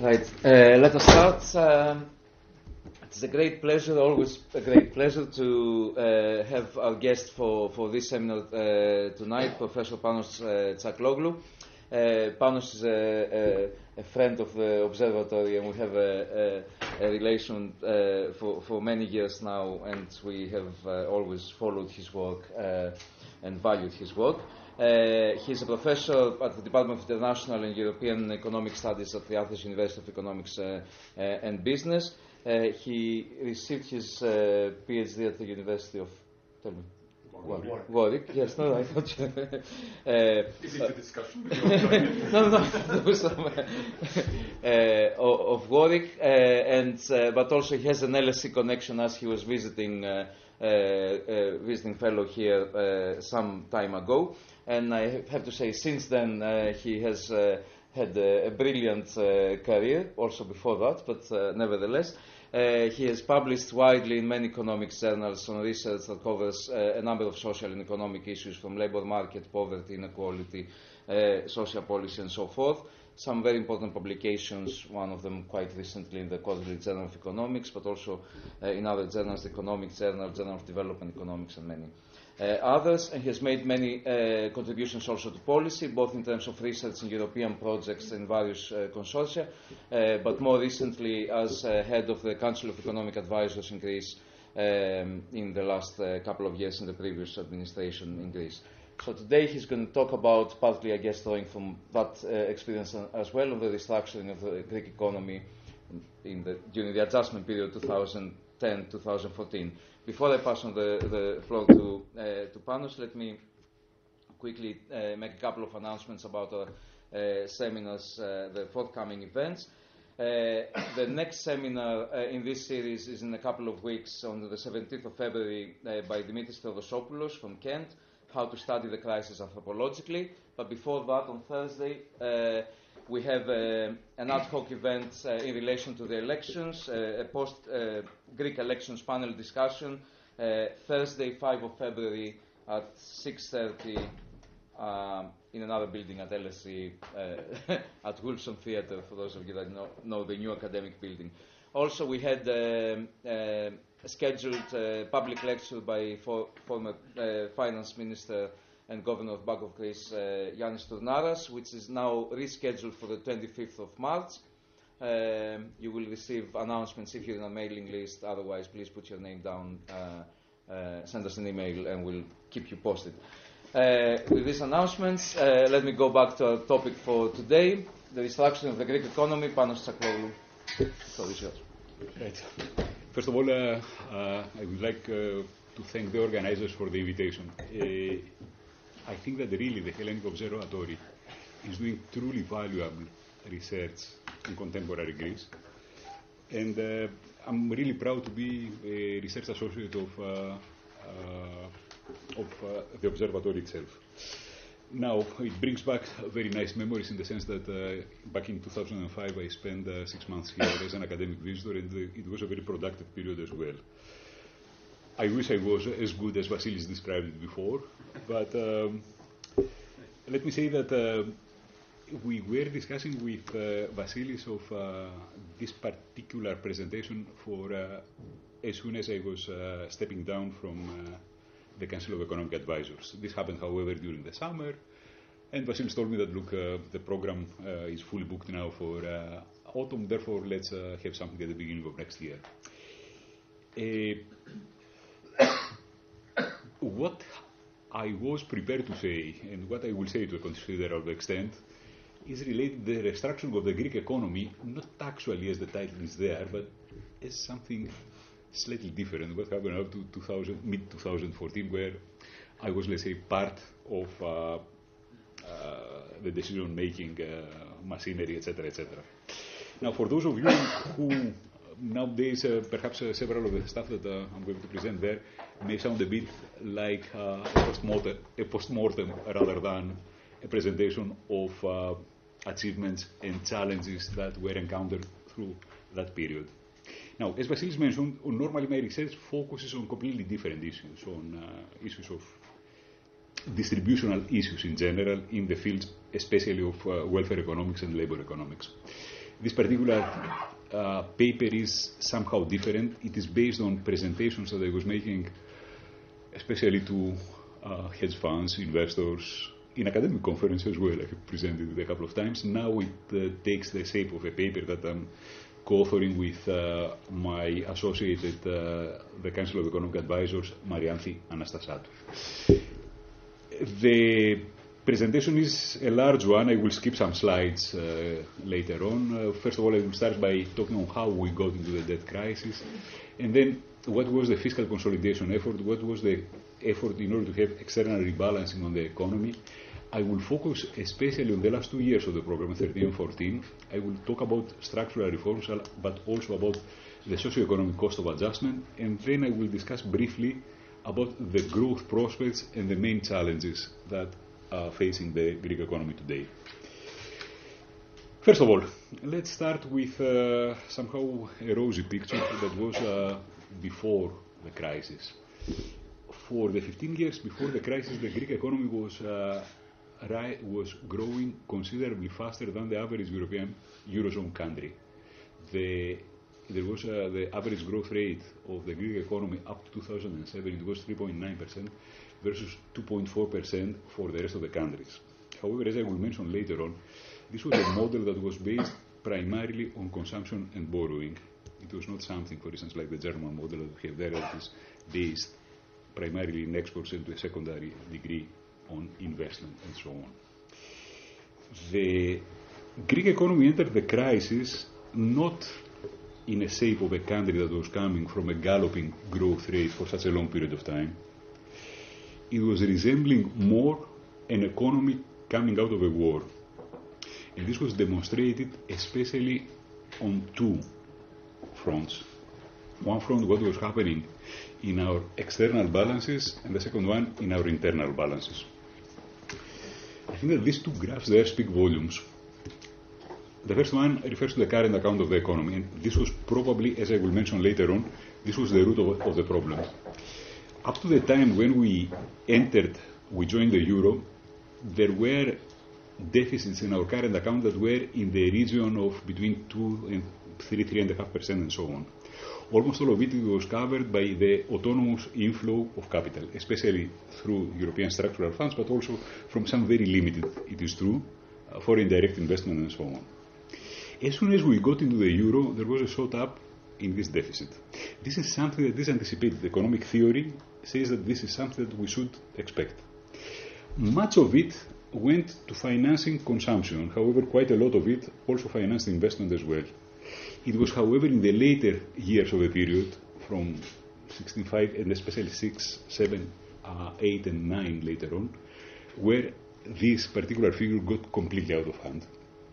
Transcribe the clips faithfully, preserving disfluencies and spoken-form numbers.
Right, uh, let us start. Um, it's a great pleasure, always a great pleasure to uh, have our guest for, for this seminar uh, tonight, Professor Panos uh, Tsakloglu. Uh, Panos is a, a, a friend of the observatory, and we have a, a, a relation uh, for, for many years now, and we have uh, always followed his work uh, and valued his work. Uh, he's a professor at the Department of International and European Economic Studies at the Athens University of Economics uh, uh, and Business. Uh, he received his uh, PhD at the University of tell me, Warwick. Warwick. Yes, no, I thought. uh, Is it a discussion? no, no, there was some, uh, of Warwick, uh, and uh, but also he has an L S E connection as he was visiting uh, uh, uh, visiting fellow here uh, some time ago. And I have to say, since then, uh, he has uh, had a, a brilliant uh, career, also before that, but uh, nevertheless. Uh, he has published widely in many economics journals on research that covers uh, a number of social and economic issues, from labor market, poverty, inequality, uh, social policy, and so forth. Some very important publications, one of them quite recently in the Quarterly Journal of Economics, but also uh, in other journals, the Economic Journal, Journal of Development Economics, and many uh, others. And he has made many uh, contributions also to policy, both in terms of research in European projects and various uh, consortia, uh, but more recently as uh, head of the Council of Economic Advisors in Greece um, in the last uh, couple of years in the previous administration in Greece. So today he's going to talk about, partly I guess drawing from that uh, experience as well, on the restructuring of the Greek economy in the, during the adjustment period two thousand ten to two thousand fourteen. Before I pass on the, the floor to, uh, to Panos, let me quickly uh, make a couple of announcements about our uh, seminars, uh, the forthcoming events. Uh, the next seminar uh, in this series is in a couple of weeks, on the seventeenth of February, uh, by Dimitris Theodosopoulos from Kent, How to Study the Crisis Anthropologically. But before that, on Thursday, uh, we have uh, an ad hoc event uh, in relation to the elections, uh, a post-Greek uh, elections panel discussion, uh, Thursday, fifth of February at six thirty um, in another building at L S E, uh, at Wolfson Theatre, for those of you that know, know the new academic building. Also, we had um, uh, a scheduled uh, public lecture by for, former uh, Finance Minister and Governor of Bank of Greece, uh, Yannis Tournaras, which is now rescheduled for the twenty-fifth of March. Um, you will receive announcements if you're on a mailing list. Otherwise, please put your name down, uh, uh, send us an email, and we'll keep you posted. Uh, with these announcements, uh, let me go back to our topic for today, the restructuring of the Greek economy. Panos Tsakloglu, the floor is yours. Right. First of all, uh, uh, I would like uh, to thank the organizers for the invitation. Uh, I think that really the Hellenic Observatory is doing truly valuable research in contemporary Greece. And uh, I'm really proud to be a research associate of, uh, uh, of uh, the observatory itself. Now, it brings back very nice memories in the sense that uh, back in two thousand five I spent uh, six months here as an academic visitor, and uh, it was a very productive period as well. I wish I was as good as Vasilis described it before, but um, let me say that uh, we were discussing with uh, Vasilis of uh, this particular presentation for uh, as soon as I was uh, stepping down from uh, the Council of Economic Advisors. This happened, however, during the summer, and Vasilis told me that, look, uh, the program uh, is fully booked now for uh, autumn, therefore let's uh, have something at the beginning of next year. Uh, What I was prepared to say, and what I will say to a considerable extent, is related to the restructuring of the Greek economy, not actually as the title is there, but as something slightly different. What happened up to two thousand, mid twenty fourteen, where I was, let's say, part of uh, uh, the decision-making uh, machinery, et cetera, et cetera. Now, for those of you who nowadays, uh, perhaps uh, several of the stuff that uh, I'm going to present there may sound a bit like uh, a post-mortem, a post-mortem rather than a presentation of uh, achievements and challenges that were encountered through that period. Now, as Vasilis mentioned, normally my research focuses on completely different issues, on uh, issues of distributional issues in general in the fields, especially of uh, welfare economics and labor economics. this particular uh, paper is somehow different. It is based on presentations that I was making, especially to uh, hedge funds, investors, in academic conferences as well. I have presented it a couple of times. Now it uh, takes the shape of a paper that I'm co-authoring with uh, my associate at uh, the Council of Economic Advisors, Marianthi Anastasatou. The presentation is a large one. I will skip some slides uh, later on. Uh, first of all, I will start by talking on how we got into the debt crisis, and then what was the fiscal consolidation effort, what was the effort in order to have external rebalancing on the economy. I will focus especially on the last two years of the program, thirteen and fourteen. I will talk about structural reforms, but also about the socio-economic cost of adjustment, and then I will discuss briefly about the growth prospects and the main challenges that are facing the Greek economy today. First of all, let's start with uh, somehow a rosy picture that was uh, before the crisis. For the fifteen years before the crisis, the Greek economy was uh, was growing considerably faster than the average European Eurozone country. The, there was uh, the average growth rate of the Greek economy up to two thousand seven, it was three point nine percent versus two point four percent for the rest of the countries. However, as I will mention later on, this was a model that was based primarily on consumption and borrowing. It was not something, for instance, like the German model that we have there, that is based primarily in exports and to a secondary degree on investment and so on. The Greek economy entered the crisis not in a shape of a country that was coming from a galloping growth rate for such a long period of time. It was resembling more an economy coming out of a war. And this was demonstrated especially on two fronts. One front, what was happening in our external balances, and the second one, in our internal balances. I think that these two graphs there speak volumes. The first one refers to the current account of the economy, and this was probably, as I will mention later on, this was the root of, of the problem. Up to the time when we entered, we joined the euro, there were deficits in our current account that were in the region of between two and three, three and a half percent, and so on. Almost all of it was covered by the autonomous inflow of capital, especially through European structural funds, but also from some very limited, it is true, uh, foreign direct investment and so on. As soon as we got into the euro, there was a shot up in this deficit. This is something that is anticipated. Economic theory says that this is something that we should expect. Much of it went to financing consumption. However, quite a lot of it also financed investment as well. It was, however, in the later years of the period, from sixty-five and especially six, seven, uh, eight, and nine later on, where this particular figure got completely out of hand.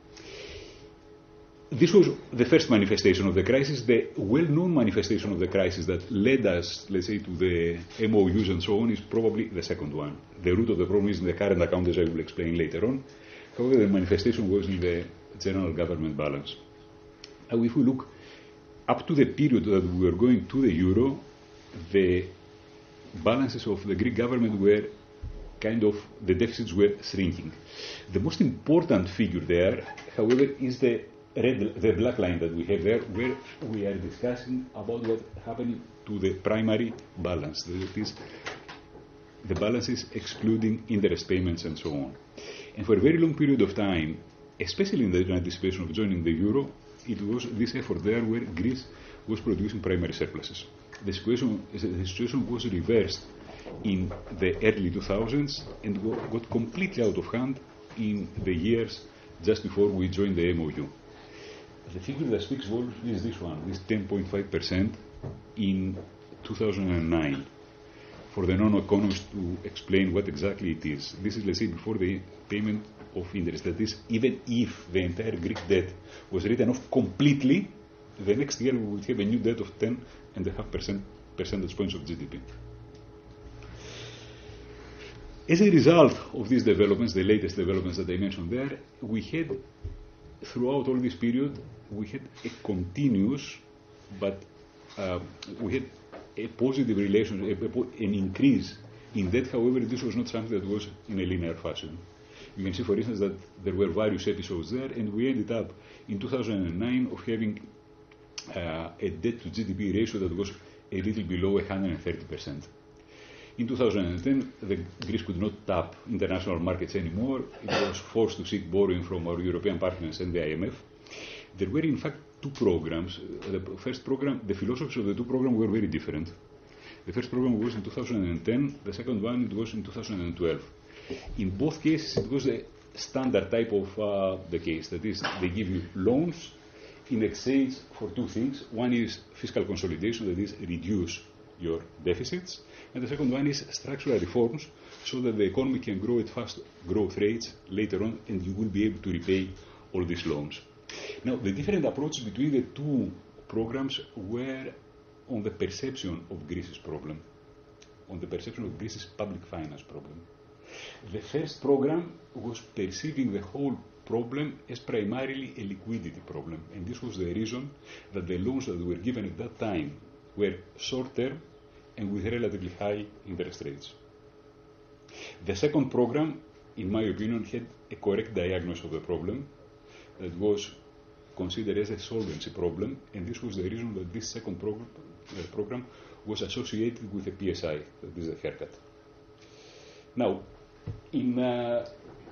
This was the first manifestation of the crisis. The well-known manifestation of the crisis that led us, let's say, to the M O Us and so on is probably the second one. The root of the problem is in the current account, as I will explain later on. However, the manifestation was in the general government balance. Now, if we look up to the period that we were going to the euro, the balances of the Greek government were kind of, the deficits were shrinking. The most important figure there, however, is the red, the black line that we have there, where we are discussing about what happened to the primary balance. That is, the balances excluding interest payments and so on. And for a very long period of time, especially in the anticipation of joining the euro, it was this effort there where Greece was producing primary surpluses. The situation, the situation was reversed in the early two thousands and got completely out of hand in the years just before we joined the M O U. The figure that speaks volumes is this one, this ten point five percent in two thousand nine. For the non-economists to explain what exactly it is. This is, let's say, before the payment of interest. That is, even if the entire Greek debt was written off completely, the next year we would have a new debt of ten and a half percent percentage points of G D P. As a result of these developments, the latest developments that I mentioned there, we had, throughout all this period, we had a continuous, but uh, we had a positive relation, a, a, an increase in debt. However, this was not something that was in a linear fashion. You can see, for instance, that there were various episodes there, and we ended up in two thousand nine of having uh, a debt to G D P ratio that was a little below one hundred thirty percent. In two thousand ten, the Greece could not tap international markets anymore. It was forced to seek borrowing from our European partners and the I M F. There were, in fact, two programs. The first program, the philosophies of the two programs were very different. The first program was in two thousand ten, the second one it was in two thousand twelve. In both cases, it was a standard type of uh, the case. That is, they give you loans in exchange for two things. One is fiscal consolidation, that is, reduce your deficits. And the second one is structural reforms, so that the economy can grow at fast growth rates later on, and you will be able to repay all these loans. Now, the different approaches between the two programs were on the perception of Greece's problem, on the perception of Greece's public finance problem. The first program was perceiving the whole problem as primarily a liquidity problem, and this was the reason that the loans that were given at that time were short-term and with relatively high interest rates. The second program, in my opinion, had a correct diagnosis of the problem that was considered as a solvency problem, and this was the reason that this second program, uh, program was associated with a P S I, that is a haircut. Now, in uh,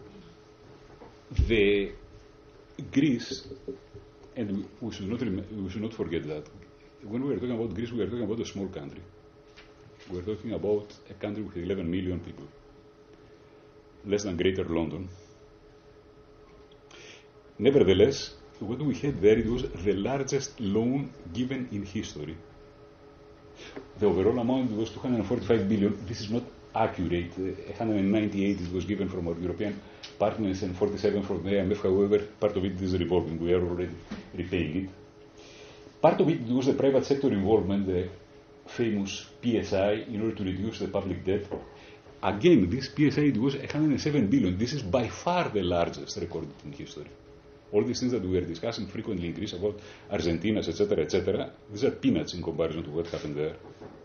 the Greece, and we, we, should not rem- we should not forget that, when we are talking about Greece, we are talking about a small country. We are talking about a country with eleven million people, less than Greater London. Nevertheless, what we had there, it was the largest loan given in history. The overall amount was two hundred forty-five billion. This is not accurate. Uh, one hundred ninety-eight it was given from our European partners and forty-seven from the I M F. However, part of it is revolving. We are already repaying it. Part of it was the private sector involvement, the famous P S I, in order to reduce the public debt. Again, this P S I it was one hundred seven billion. This is by far the largest recorded in history. All these things that we are discussing frequently in Greece about Argentina, et cetera, et cetera, these are peanuts in comparison to what happened there.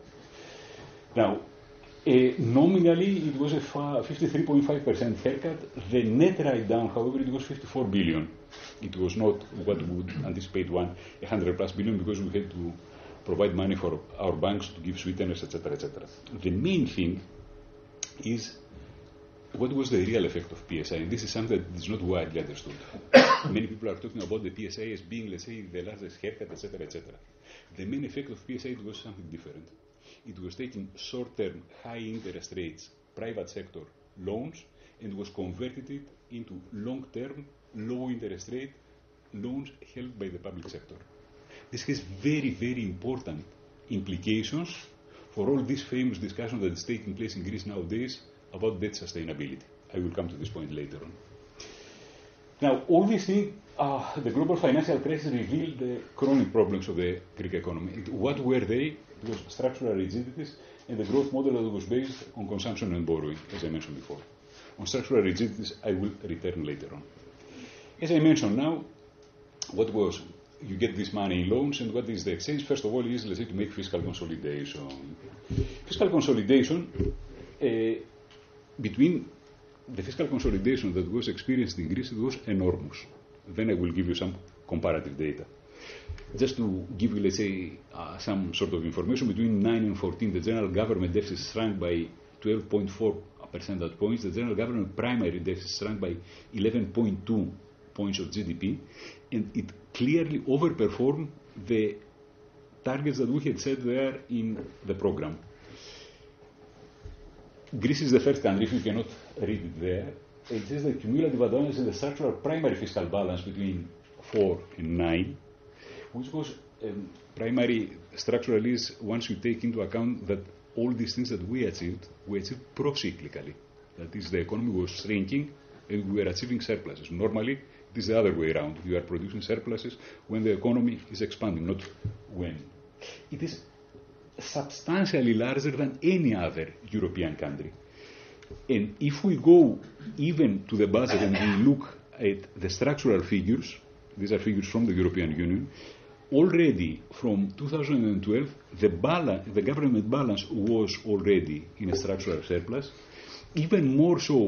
Now, uh, nominally, it was a fifty-three point five percent haircut. The net write-down, however, it was fifty-four billion. It was not what we would anticipate one, one hundred plus billion, because we had to provide money for our banks to give sweeteners, et cetera, et cetera. The main thing is what was the real effect of P S I, and this is something that is not widely understood. Many people are talking about the P S I as being, let's say, the largest haircut, et cetera, et cetera. The main effect of P S I was something different. It was taking short-term, high-interest rates, private sector loans, and was converted it into long-term, low-interest rate loans held by the public sector. This has very, very important implications for all this famous discussion that is taking place in Greece nowadays about debt sustainability. I will come to this point later on. Now, all these things, uh, the global financial crisis revealed the chronic problems of the Greek economy. It, what were they? It was structural rigidities and the growth model that was based on consumption and borrowing, as I mentioned before. On structural rigidities, I will return later on. As I mentioned now, what was, you get this money in loans, and what is the exchange? First of all, is, let's say, to make fiscal consolidation. Fiscal consolidation, uh, between the fiscal consolidation that was experienced in Greece, it was enormous. Then I will give you some comparative data. Just to give you, let's say, uh, some sort of information, between nine and fourteen, the general government deficit shrank by twelve point four percentage points. The general government primary deficit shrank by eleven point two points of G D P, and it clearly overperformed the targets that we had set there in the program. Greece is the first country, if you cannot read it there. It says the cumulative advance in the structural primary fiscal balance between four and nine, which was um, primary structural is once you take into account that all these things that we achieved, we achieved pro-cyclically. That is, the economy was shrinking and we were achieving surpluses. Normally, it is the other way around. You are producing surpluses when the economy is expanding, not when. It is substantially larger than any other European country. And if we go even to the budget and we look at the structural figures, these are figures from the European Union, already from two thousand twelve, the, balance, the government balance was already in a structural surplus, even more so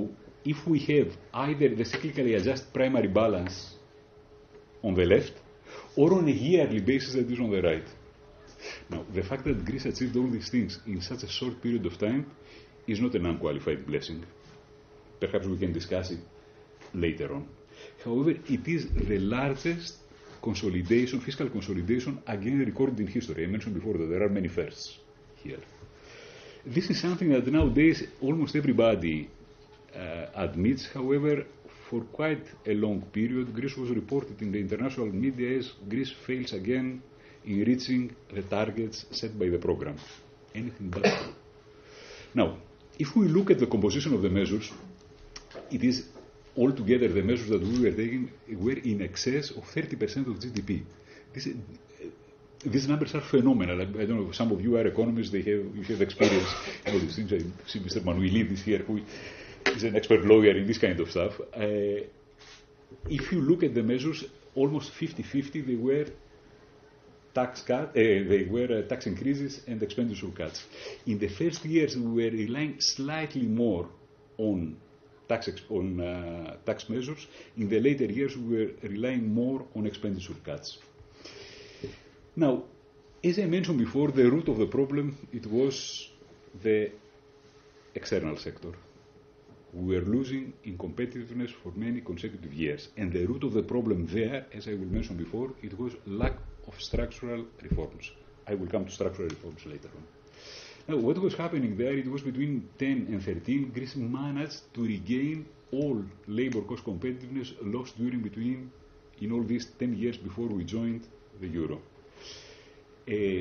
if we have either the cyclically adjusted primary balance on the left or on a yearly basis that is on the right. Now, the fact that Greece achieved all these things in such a short period of time is not an unqualified blessing. Perhaps we can discuss it later on. However, it is the largest consolidation, fiscal consolidation, again recorded in history. I mentioned before that there are many firsts here. This is something that nowadays almost everybody uh, admits. However, for quite a long period, Greece was reported in the international media as Greece fails again in reaching the targets set by the program. Anything but true. Now, if we look at the composition of the measures, it is altogether the measures that we were taking were in excess of thirty percent of G D P. This, uh, these numbers are phenomenal. I, I don't know, some of you are economists, they have, you have experience in all these things. I see Mister Manuilidis is here, who is an expert lawyer in this kind of stuff. Uh, if you look at the measures, almost fifty-fifty, they were tax cut, uh, they were uh, tax increases and expenditure cuts. In the first years, we were relying slightly more on tax exp- on uh, tax measures. In the later years, we were relying more on expenditure cuts. Now, as I mentioned before, the root of the problem, it was the external sector. We were losing in competitiveness for many consecutive years. And the root of the problem there, as I will mention before, it was lack of structural reforms. I will come to structural reforms later on. Now, what was happening there, it was between ten and thirteen, Greece managed to regain all labor cost competitiveness lost during between, in all these ten years before we joined the euro. Uh,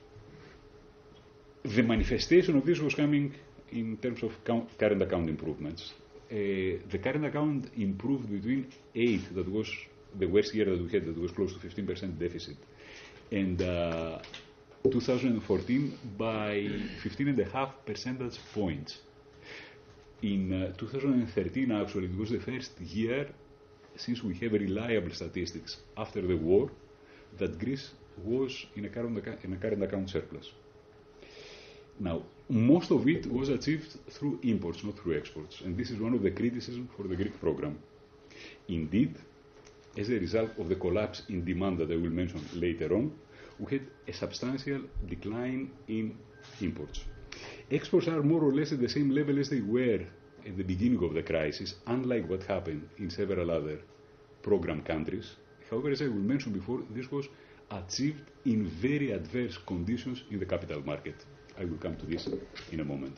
the manifestation of this was coming in terms of count, current account improvements. Uh, the current account improved between eight, that was the worst year that we had, that was close to fifteen percent deficit, and uh, two thousand fourteen by fifteen and a half percentage points. In uh, two thousand thirteen, actually, it was the first year since we have reliable statistics after the war that Greece was in a current account, in a current account surplus. Now, most of it was achieved through imports, not through exports, and this is one of the criticisms for the Greek program. Indeed, as a result of the collapse in demand that I will mention later on, we had a substantial decline in imports. Exports are more or less at the same level as they were at the beginning of the crisis, unlike what happened in several other program countries. However, as I will mention before, this was achieved in very adverse conditions in the capital market. I will come to this in a moment.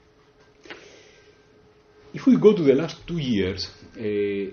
If we go to the last two years, uh,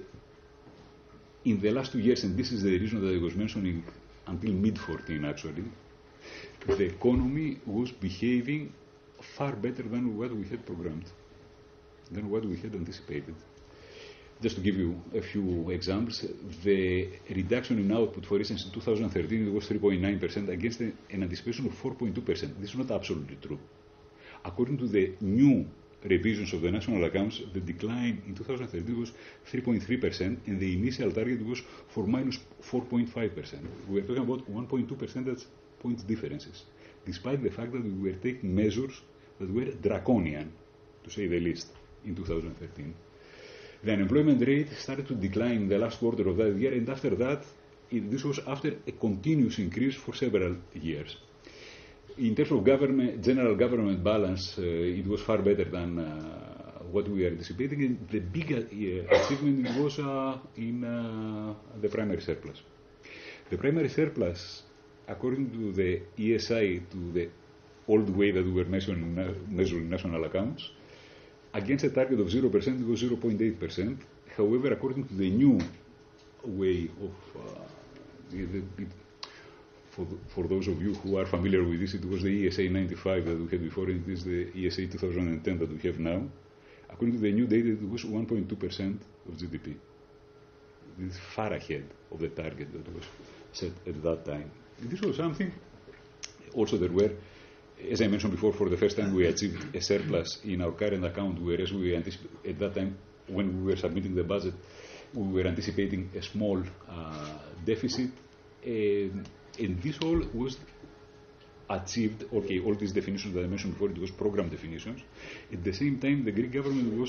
in the last two years, and this is the reason that I was mentioning until mid fourteen actually, the economy was behaving far better than what we had programmed, than what we had anticipated. Just to give you a few examples, the reduction in output, for instance, in two thousand thirteen, it was three point nine percent against an anticipation of four point two percent. This is not absolutely true. According to the new revisions of the national accounts, the decline in two thousand thirteen was three point three percent, and the initial target was for minus four point five percent. We are talking about one point two percentage point differences, despite the fact that we were taking measures that were draconian, to say the least, in two thousand thirteen. The unemployment rate started to decline in the last quarter of that year, and after that, it, this was after a continuous increase for several years. In terms of government, general government balance, uh, it was far better than uh, what we were anticipating, and the big uh, achievement was uh, in uh, the primary surplus. The primary surplus, according to the E S I, to the old way that we were measuring, uh, measuring national accounts, against a target of zero percent, it was zero point eight percent. However, according to the new way of, uh, the, the, it, for, for those of you who are familiar with this, it was the E S A ninety-five that we had before, and it is the E S A two thousand ten that we have now. According to the new data, it was one point two percent of G D P. This is far ahead of the target that was set at that time. This was something, also there were, as I mentioned before, for the first time we achieved a surplus in our current account, whereas we anticipated at that time, when we were submitting the budget, we were anticipating a small uh, deficit. And, and this all was achieved, okay, all these definitions that I mentioned before, it was program definitions. At the same time, the Greek government was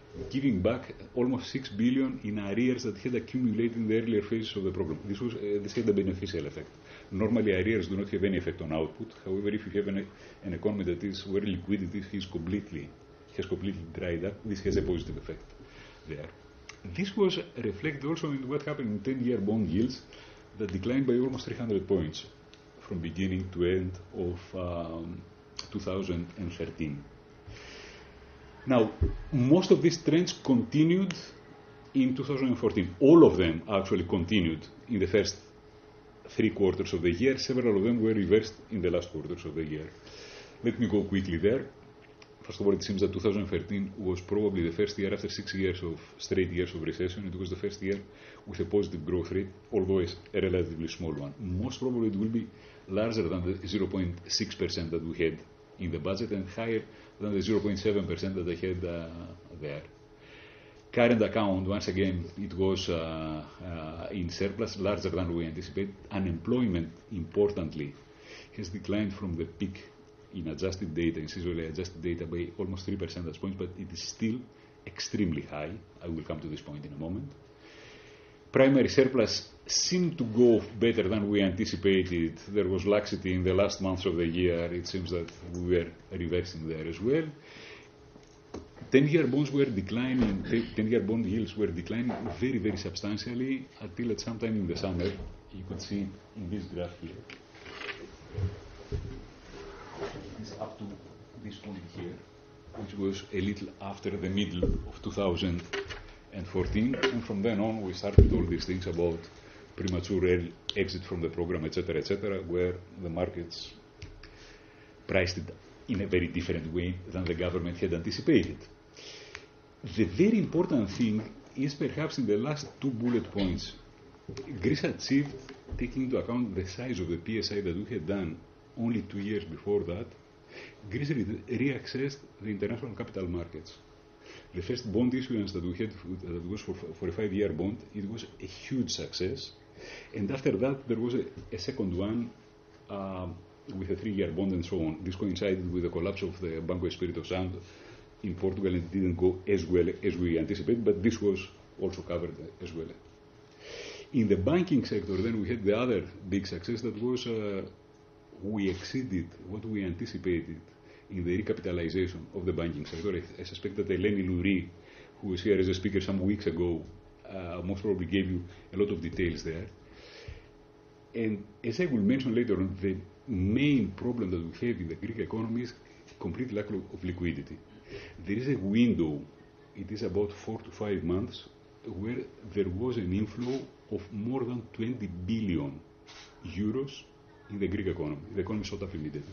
giving back almost six billion in arrears that had accumulated in the earlier phases of the program. This was uh, this had a beneficial effect. Normally, arrears do not have any effect on output. However, if you have an, an economy that is where liquidity is completely has completely dried up, this has a positive effect there. This was reflected also in what happened in ten-year bond yields that declined by almost three hundred points from beginning to end of um, two thousand thirteen. Now, most of these trends continued in two thousand fourteen. All of them actually continued in the first three quarters of the year. Several of them were reversed in the last quarters of the year. Let me go quickly there. First of all, it seems that two thousand thirteen was probably the first year after six years of straight years of recession. It was the first year with a positive growth rate, although it's a relatively small one. Most probably it will be larger than the zero point six percent that we had in the budget and higher than the zero point seven percent that they had uh, there. Current account, once again, it was uh, uh, in surplus, larger than we anticipated. Unemployment, importantly, has declined from the peak in adjusted data, in seasonally adjusted data, by almost three percentage points, but it is still extremely high. I will come to this point in a moment. Primary surplus seemed to go better than we anticipated. There was laxity in the last months of the year. It seems that we were reversing there as well. ten-year bonds were declining, ten-year bond yields were declining very, very substantially until at some time in the summer. You could see in this graph here. It's up to this point here, which was a little after the middle of two thousand fourteen, and from then on we started all these things about premature exit from the program, et cetera, et cetera, where the markets priced it in a very different way than the government had anticipated. The very important thing is perhaps in the last two bullet points. Greece achieved, taking into account the size of the P S I that we had done only two years before that, Greece re- re-accessed the international capital markets. The first bond issuance that we had, that was for, for a five-year bond, it was a huge success. And after that, there was a, a second one uh, with a three-year bond and so on. This coincided with the collapse of the Banco Espírito Santo in Portugal, and it didn't go as well as we anticipated, but this was also covered as well. In the banking sector, then we had the other big success that was uh, we exceeded what we anticipated in the recapitalization of the banking sector. I, I suspect that Eleni Louri, who was here as a speaker some weeks ago, uh, most probably gave you a lot of details there. And as I will mention later on, the main problem that we have in the Greek economy is complete lack of liquidity. There is a window, it is about four to five months, where there was an inflow of more than twenty billion euros in the Greek economy. The economy shot up immediately.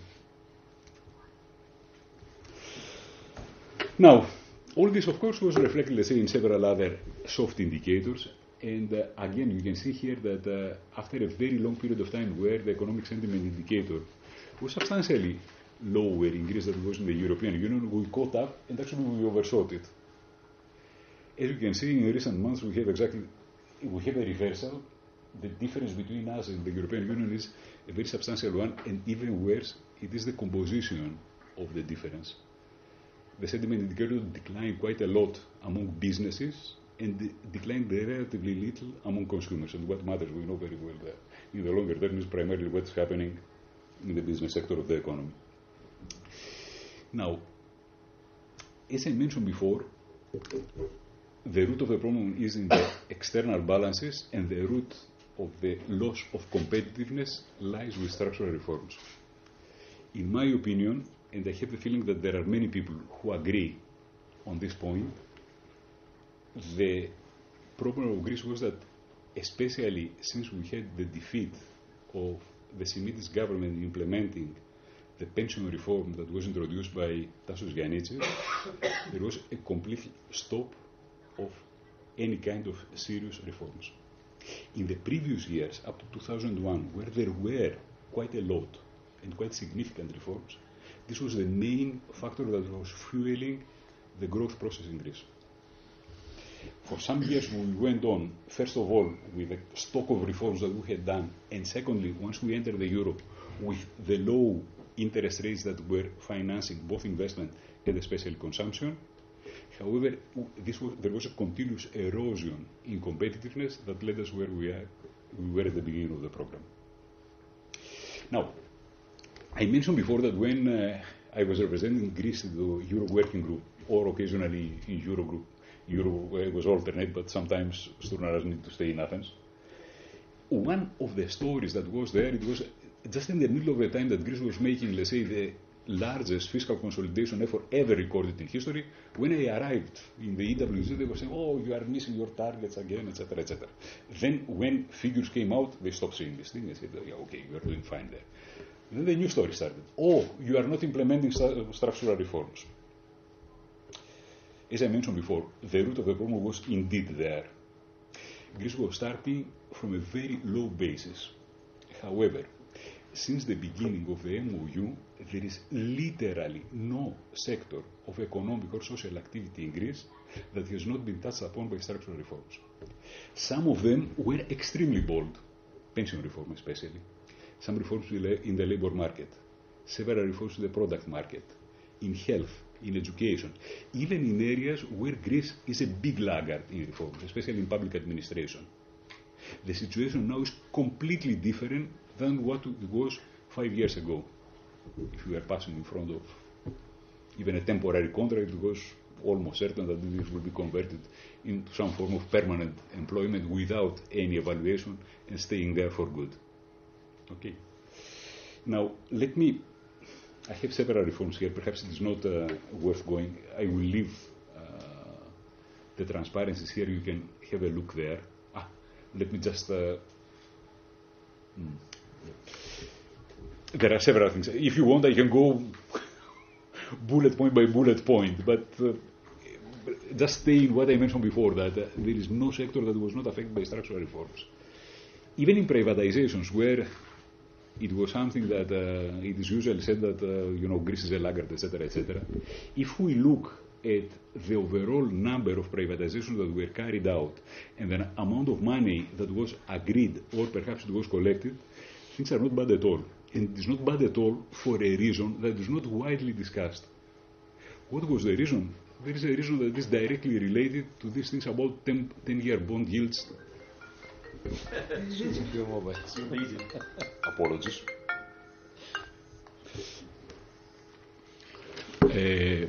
Now, all this, of course, was reflected, let's say, in several other soft indicators. And uh, again, you can see here that uh, after a very long period of time where the economic sentiment indicator was substantially lower in Greece than it was in the European Union, we caught up and actually we overshot it. As you can see, in recent months, we have exactly, we have a reversal. The difference between us and the European Union is a very substantial one, and even worse, it is the composition of the difference. The sentiment indicator declined quite a lot among businesses and de- declined relatively little among consumers. And what matters, we know very well that in the longer term is primarily what's happening in the business sector of the economy. Now, as I mentioned before, the root of the problem is in the external balances, and the root of the loss of competitiveness lies with structural reforms. In my opinion, and I have the feeling that there are many people who agree on this point, the problem of Greece was that, especially since we had the defeat of the Symitis government implementing the pension reform that was introduced by Tassos Giannitsis, there was a complete stop of any kind of serious reforms. In the previous years, up to two thousand one, where there were quite a lot and quite significant reforms, this was the main factor that was fueling the growth process in Greece. For some years we went on, first of all, with the stock of reforms that we had done, and secondly, once we entered the euro, with the low interest rates that were financing both investment and especially consumption. However, this was, there was a continuous erosion in competitiveness that led us where we, are, we were at the beginning of the program. Now, I mentioned before that when uh, I was representing Greece in the Euro Working Group, or occasionally in Eurogroup, Euro uh, was alternate, but sometimes Stournaras need to stay in Athens. One of the stories that was there, it was just in the middle of the time that Greece was making, let's say, the largest fiscal consolidation effort ever recorded in history. When I arrived in the E W Z, they were saying, oh, you are missing your targets again, et cetera, et cetera. Then when figures came out, they stopped saying this thing. They said, yeah, okay, you are doing fine there. Then the new story started. Oh, you are not implementing st- structural reforms. As I mentioned before, the root of the problem was indeed there. Greece was starting from a very low basis. However, since the beginning of the M O U, there is literally no sector of economic or social activity in Greece that has not been touched upon by structural reforms. Some of them were extremely bold, pension reform especially, some reforms in the labor market, several reforms in the product market, in health, in education, even in areas where Greece is a big laggard in reforms, especially in public administration. The situation now is completely different than what it was five years ago. If we are passing in front of even a temporary contract, it was almost certain that this will be converted into some form of permanent employment without any evaluation and staying there for good. Okay. Now, let me, I have several reforms here. Perhaps it is not uh, worth going. I will leave uh, the transparencies here. You can have a look there. Ah, let me just... Uh, hmm. There are several things. If you want, I can go bullet point by bullet point, but uh, just saying what I mentioned before, that uh, there is no sector that was not affected by structural reforms. Even in privatizations, where it was something that uh, it is usually said that uh, you know Greece is a laggard, et cetera, et cetera. If we look at the overall number of privatizations that were carried out and the amount of money that was agreed or perhaps it was collected, things are not bad at all. And it is not bad at all for a reason that is not widely discussed. What was the reason? There is a reason that is directly related to these things about ten-year bond yields. Apologies. Uh,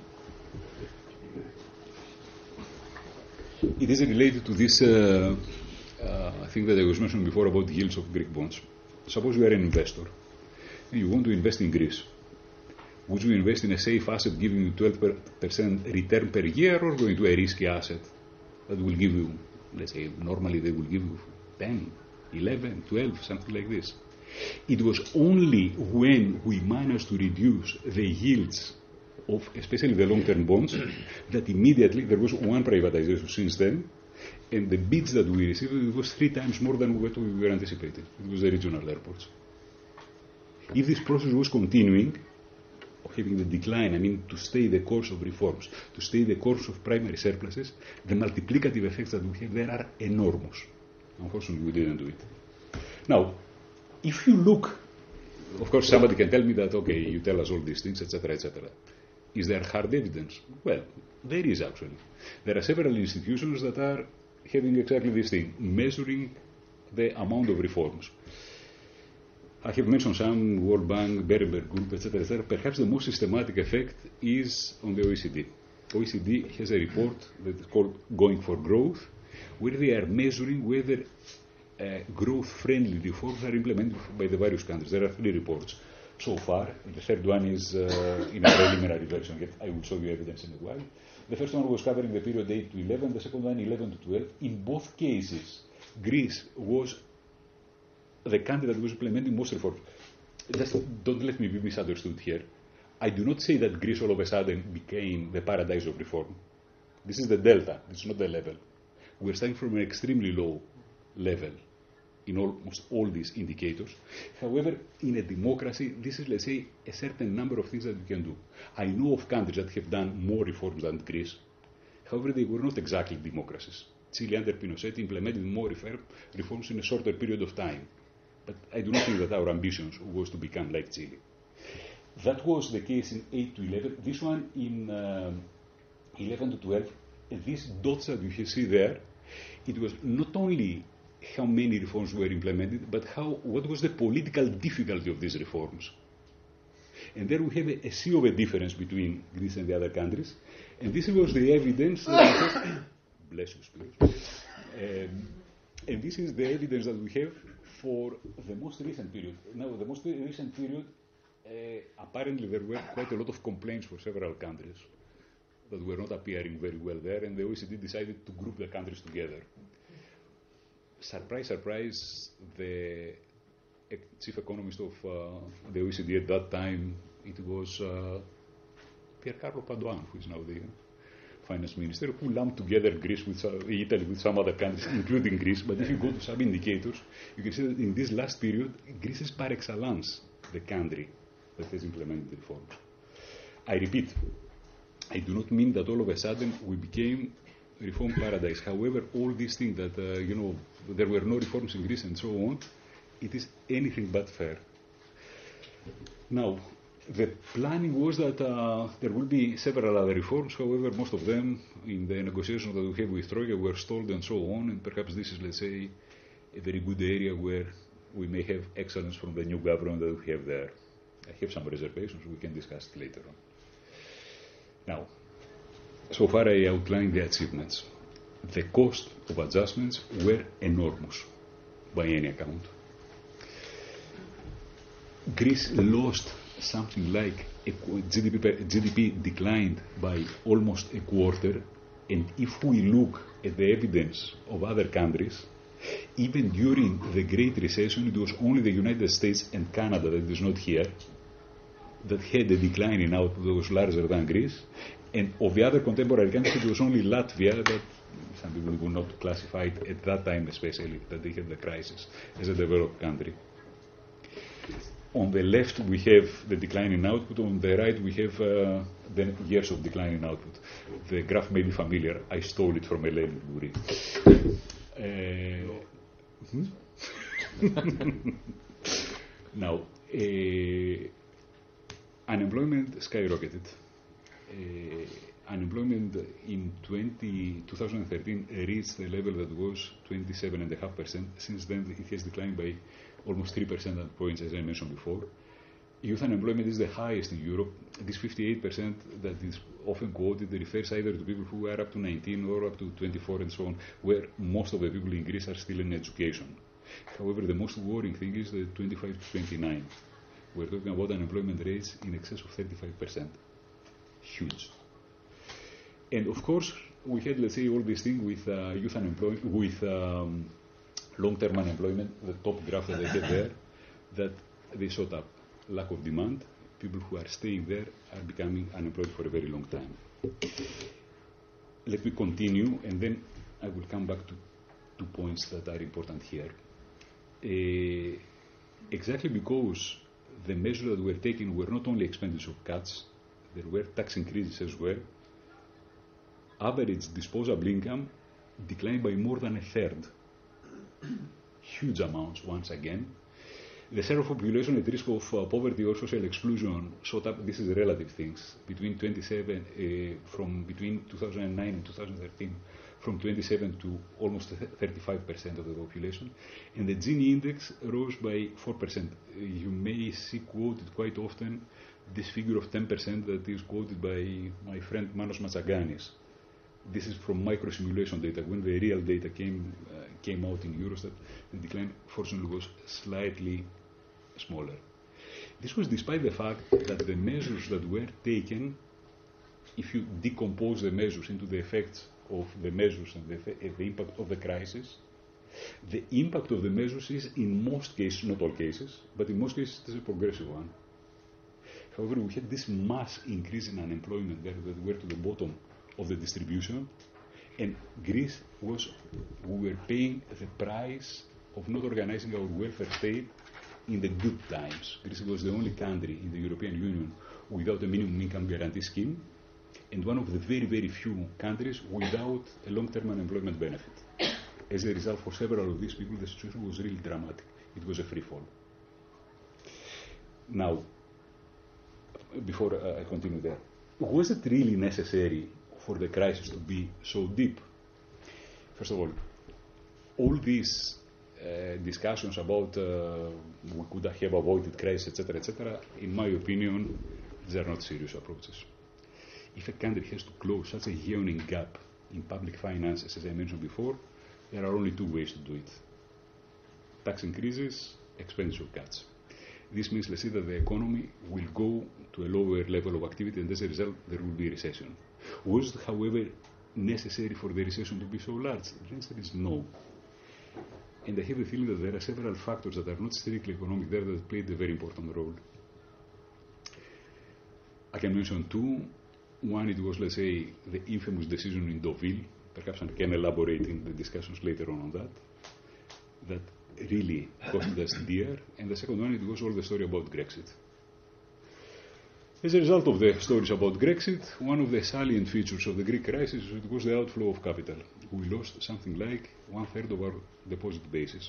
it is related to this uh, uh, thing that I was mentioning before about the yields of Greek bonds. Suppose you are an investor and you want to invest in Greece. Would you invest in a safe asset giving you twelve percent return per year, or go into a risky asset that will give you, let's say, normally they will give you ten, eleven, twelve, something like this? It was only when we managed to reduce the yields of especially the long-term bonds that immediately there was one privatization since then, and the bids that we received, it was three times more than what we were anticipating. It was the regional airports. If this process was continuing, of having the decline, I mean, to stay the course of reforms, to stay the course of primary surpluses, the multiplicative effects that we have there are enormous. Unfortunately, we didn't do it. Now, if you look, of course, somebody can tell me that, okay, you tell us all these things, et cetera, et cetera. Is there hard evidence? Well, there is actually. There are several institutions that are having exactly this thing, measuring the amount of reforms. I have mentioned some, World Bank, Berenberg Group, et cetera, et cetera. Perhaps the most systematic effect is on the O E C D. O E C D has a report that is called Going for Growth, where they are measuring whether uh, growth-friendly reforms are implemented by the various countries. There are three reports so far. The third one is uh, in a preliminary version. Yet I will show you evidence in a while. The first one was covering the period eight to eleven, the second one eleven to twelve. In both cases, Greece was the country that was implementing most reforms. Just don't let me be misunderstood here. I do not say that Greece all of a sudden became the paradise of reform. This is the delta, this is not the level. We're starting from an extremely low level in almost all these indicators. However, in a democracy, this is, let's say, a certain number of things that we can do. I know of countries that have done more reforms than Greece. However, they were not exactly democracies. Chile under Pinochet implemented more reforms in a shorter period of time. But I do not think that our ambitions was to become like Chile. That was the case in eight to eleven. This one in uh, eleven to twelve, these dots that you see there, it was not only how many reforms were implemented, but how, what was the political difficulty of these reforms. And there we have a, a sea of a difference between Greece and the other countries. And this was the evidence that we have, bless you, Spirit. Um, and this is the evidence that we have for the most recent period. Now, the most recent period, uh, apparently there were quite a lot of complaints for several countries that were not appearing very well there, and the O E C D decided to group the countries together. Surprise, surprise, the chief economist of uh, the O E C D at that time, it was uh, Piercarlo Padoan, who is now the finance minister, who lumped together Greece with uh, Italy with some other countries, including Greece. But if you go to some indicators, you can see that in this last period, Greece is par excellence the country that has implemented reforms. I repeat, I do not mean that all of a sudden we became reform paradise. However, all these things that, uh, you know, there were no reforms in Greece and so on, it is anything but fair. Now, the planning was that uh, there will be several other reforms. However, most of them in the negotiations that we have with Troika were stalled and so on, and perhaps this is, let's say, a very good area where we may have excellence from the new government that we have there. I have some reservations, we can discuss it later on. Now, so far I outlined the achievements. The cost of adjustments were enormous, by any account. Greece lost something like a G D P, per, G D P declined by almost a quarter, and if we look at the evidence of other countries, even during the Great Recession, it was only the United States and Canada, that is not here, that had a decline in output that was larger than Greece, and of the other contemporary countries, it was only Latvia that some people would not classify it at that time, especially, that they had the crisis as a developed country. On the left, we have the decline in output. On the right, we have uh, the years of decline in output. The graph may be familiar. I stole it from Eleni Bouri. Uh, hmm? Now, uh, unemployment skyrocketed. Uh, unemployment in twenty, twenty thirteen reached a level that was twenty-seven point five percent. Since then, it has declined by almost three percentage points, as I mentioned before. Youth unemployment is the highest in Europe. This fifty-eight percent that is often quoted refers either to people who are up to nineteen or up to twenty-four and so on, where most of the people in Greece are still in education. However, the most worrying thing is the twenty-five to twenty-nine. We're talking about unemployment rates in excess of thirty-five percent. Huge. And of course, we had, let's say, all these things with uh, youth unemployment, with um, long-term unemployment, the top graph that I had there, that they shot up. Lack of demand, people who are staying there are becoming unemployed for a very long time. Let me continue, and then I will come back to two points that are important here. Uh, exactly because the measures that were taken were not only expenditure cuts, there were tax increases as well. Average disposable income declined by more than a third. Huge amounts, once again. The share of population at risk of uh, poverty or social exclusion shot up. This is relative things. Between twenty-seven, uh, from between two thousand nine and two thousand thirteen, from twenty-seven to almost thirty-five percent of the population. And the Gini index rose by four percent. Uh, you may see quoted quite often this figure of ten percent that is quoted by my friend Manos Matsaganis. This is from micro-simulation data. When the real data came uh, came out in Eurostat, the decline, fortunately, was slightly smaller. This was despite the fact that the measures that were taken, if you decompose the measures into the effects of the measures and the, uh, the impact of the crisis, the impact of the measures is, in most cases, not all cases, but in most cases, it is a progressive one. However, we had this mass increase in unemployment there that were to the bottom of the distribution, and Greece was, we were paying the price of not organizing our welfare state in the good times. Greece was the only country in the European Union without a minimum income guarantee scheme, and one of the very, very few countries without a long-term unemployment benefit. As a result, for several of these people, the situation was really dramatic. It was a free fall. Now, before uh, I continue there, was it really necessary for the crisis to be so deep? First of all, all these uh, discussions about uh, we could have avoided crisis, et cetera, et cetera, in my opinion, these are not serious approaches. If a country has to close such a yawning gap in public finances, as I mentioned before, there are only two ways to do it. Tax increases, expenditure cuts. This means, let's say, that the economy will go to a lower level of activity, and as a result, there will be a recession. Was it, however, necessary for the recession to be so large? The answer is no. And I have a feeling that there are several factors that are not strictly economic there that played a very important role. I can mention two. One, it was, let's say, the infamous decision in Deauville. Perhaps I can elaborate in the discussions later on on that. That really costed us dear. And the second one, it was all the story about Brexit. As a result of the stories about Brexit, one of the salient features of the Greek crisis it was the outflow of capital. We lost something like one third of our deposit basis.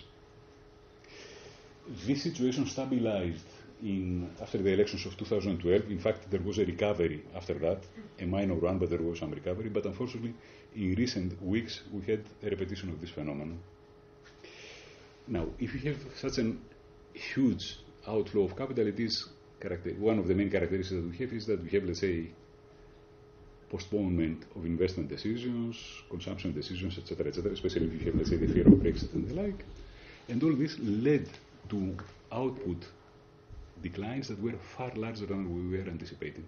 This situation stabilized in, after the elections of two thousand twelve. In fact, there was a recovery after that, a minor one, but there was some recovery. But unfortunately, in recent weeks, we had a repetition of this phenomenon. Now, if you have such a huge outflow of capital, it is one of the main characteristics that we have is that we have, let's say, postponement of investment decisions, consumption decisions, et cetera, et cetera, especially if you have, let's say, the fear of Brexit and the like. And all this led to output declines that were far larger than we were anticipating.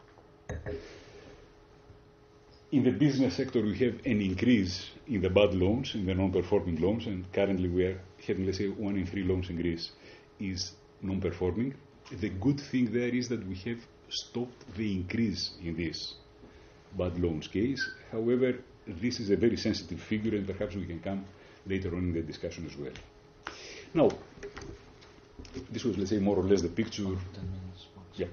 In the business sector, we have an increase in the bad loans, in the non-performing loans, and currently we are having, let's say, one in three loans in Greece is non-performing. The good thing there is that we have stopped the increase in this bad loans case. However, this is a very sensitive figure, and perhaps we can come later on in the discussion as well. Now, this was, let's say, more or less the picture. Ten minutes. Yeah.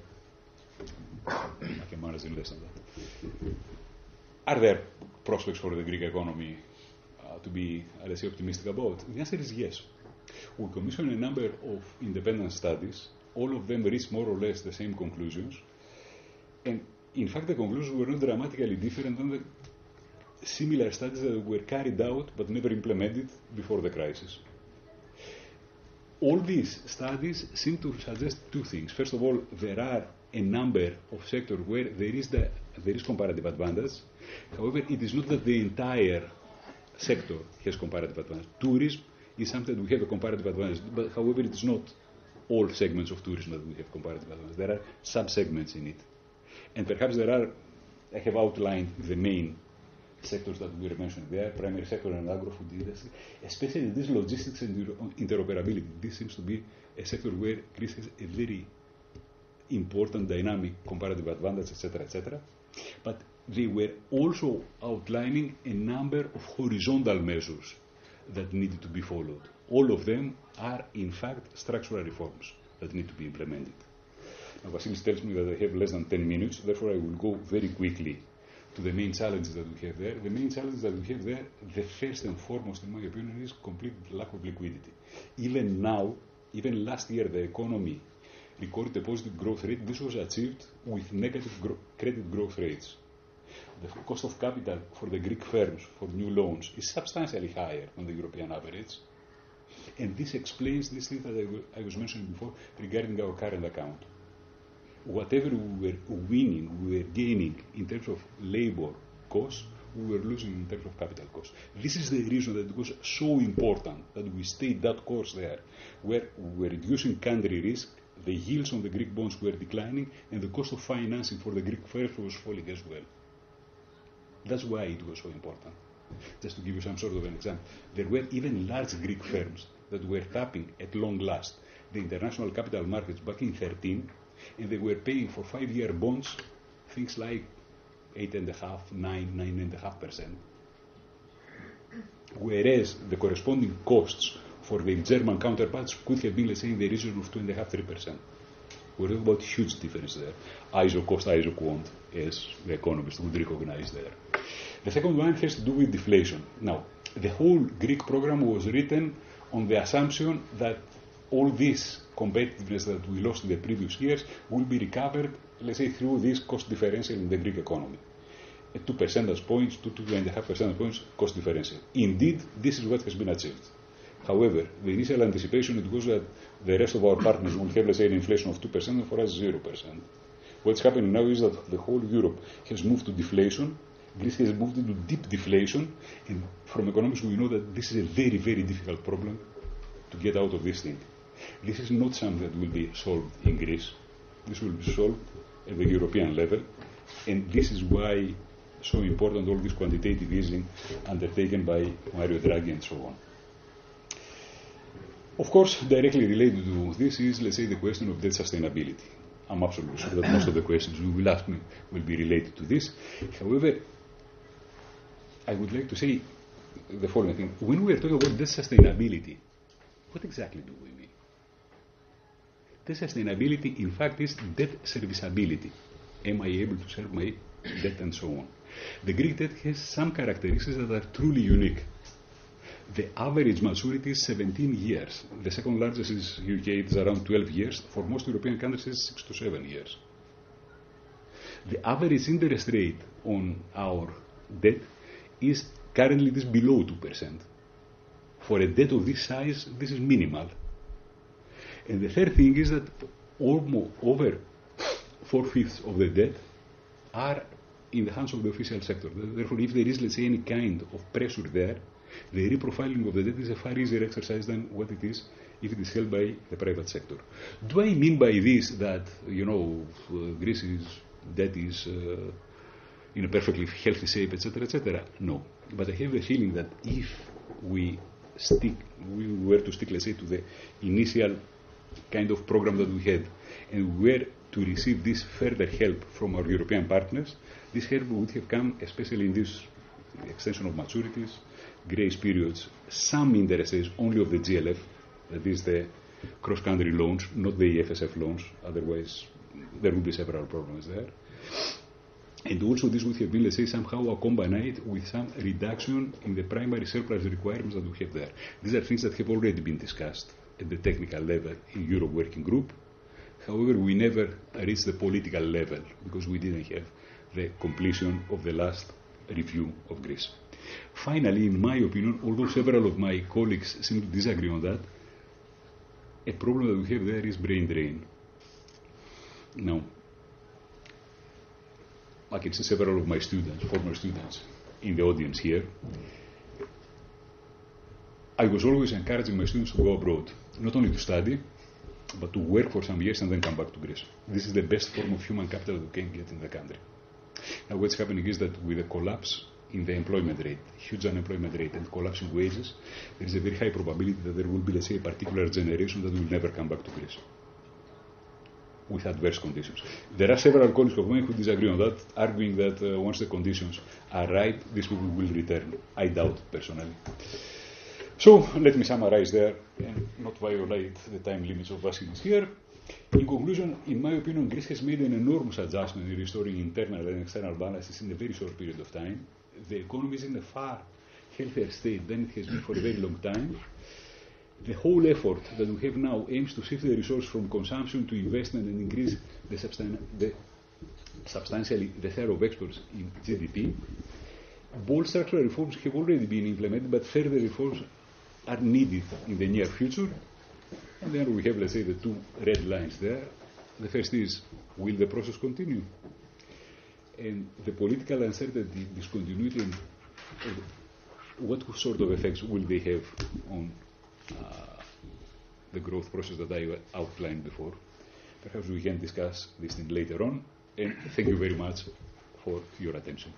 I can manage in less than that. Are there prospects for the Greek economy uh, to be, uh, let's say, optimistic about? The answer is yes. We commissioned a number of independent studies. All of them reached more or less the same conclusions. And in fact, the conclusions were not dramatically different than the similar studies that were carried out but never implemented before the crisis. All these studies seem to suggest two things. First of all, there are a number of sectors where there is, the, there is comparative advantage. However, it is not that the entire sector has comparative advantage. Tourism is something that we have a comparative advantage, but however, it is not all segments of tourism that we have comparative advantage. There are sub-segments in it. And perhaps there are, I have outlined the main sectors that we were mentioning there, primary sector and agro-food industry, especially this logistics and interoperability. This seems to be a sector where Greece has a very important dynamic comparative advantage, et cetera, et cetera. But they were also outlining a number of horizontal measures that needed to be followed. All of them are, in fact, structural reforms that need to be implemented. Now, Vasilis tells me that I have less than ten minutes, therefore I will go very quickly to the main challenges that we have there. The main challenges that we have there, the first and foremost, in my opinion, is complete lack of liquidity. Even now, even last year, the economy recorded a positive growth rate. This was achieved with negative gro- credit growth rates. The cost of capital for the Greek firms for new loans is substantially higher than the European average. And this explains this thing that I, w- I was mentioning before regarding our current account. Whatever we were winning, we were gaining in terms of labor costs, we were losing in terms of capital costs. This is the reason that it was so important that we stayed that course there, where we were reducing country risk, the yields on the Greek bonds were declining, and the cost of financing for the Greek firms was falling as well. That's why it was so important. Just to give you some sort of an example, there were even large Greek firms that were tapping at long last the international capital markets back in thirteen, and they were paying for five-year bonds things like eight and a half, nine, nine and a half percent. Whereas the corresponding costs for their German counterparts could have been, let's say, in the region of two and a half, three percent. We're talking about huge difference there. I S O cost, I S O quant, as the economists would recognize there. The second one has to do with deflation. Now, the whole Greek program was written on the assumption that all this competitiveness that we lost in the previous years will be recovered, let's say, through this cost differential in the Greek economy. a two percentage points to two and a half percentage points cost differential. Indeed, this is what has been achieved. However, the initial anticipation it was that the rest of our partners will have, let's say, an inflation of two percent and for us zero percent. What's happening now is that the whole Europe has moved to deflation. Greece has moved into deep deflation, and from economics we know that this is a very, very difficult problem to get out of this thing. This is not something that will be solved in Greece. This will be solved at the European level, and this is why so important all this quantitative easing undertaken by Mario Draghi and so on. Of course, directly related to this is, let's say, the question of debt sustainability. I'm absolutely sure that most of the questions you will ask me will be related to this. However, I would like to say the following thing. When we are talking about debt sustainability, what exactly do we mean? Debt sustainability, in fact, is debt serviceability. Am I able to serve my debt and so on? The Greek debt has some characteristics that are truly unique. The average maturity is seventeen years. The second largest is U K, it is around twelve years. For most European countries, it's six to seven years. The average interest rate on our debt is currently it is below two percent. For a debt of this size, this is minimal. And the third thing is that almost over four-fifths of the debt are in the hands of the official sector. Therefore, if there is, let's say, any kind of pressure there, the reprofiling of the debt is a far easier exercise than what it is if it is held by the private sector. Do I mean by this that, you know, uh, Greece's debt is uh, in a perfectly healthy shape, et cetera, et cetera? No. But I have the feeling that if we stick, we were to stick, let's say, to the initial kind of program that we had, and we were to receive this further help from our European partners, this help would have come, especially in this extension of maturities, grace periods, some interest rates only of the G L F, that is the cross-country loans, not the E F S F loans, otherwise there would be several problems there. And also this would have been, let's say, somehow accompanied with some reduction in the primary surplus requirements that we have there. These are things that have already been discussed at the technical level in Euro Working Group. However, we never reached the political level because we didn't have the completion of the last review of Greece. Finally, in my opinion, although several of my colleagues seem to disagree on that, a problem that we have there is brain drain. Now, I can see several of my students, former students, in the audience here. I was always encouraging my students to go abroad, not only to study, but to work for some years and then come back to Greece. This is the best form of human capital that we can get in the country. Now, what's happening is that with the collapse in the employment rate, huge unemployment rate, and collapsing wages, there is a very high probability that there will be, let's say, a particular generation that will never come back to Greece with adverse conditions. There are several colleagues of mine who disagree on that, arguing that uh, once the conditions are right, these people will return. I doubt, personally. So, let me summarize there and not violate the time limits of Vasilis here. In conclusion, in my opinion, Greece has made an enormous adjustment in restoring internal and external balances in a very short period of time. The economy is in a far healthier state than it has been for a very long time. The whole effort that we have now aims to shift the resource from consumption to investment and increase the, substan- the substantially the share of exports in G D P. Bold structural reforms have already been implemented, but further reforms are needed in the near future. And then we have, let's say, the two red lines there. The first is, will the process continue? And the political uncertainty, discontinuity, and uh, what sort of effects will they have on uh, the growth process that I outlined before? Perhaps we can discuss this thing later on. And thank you very much for your attention.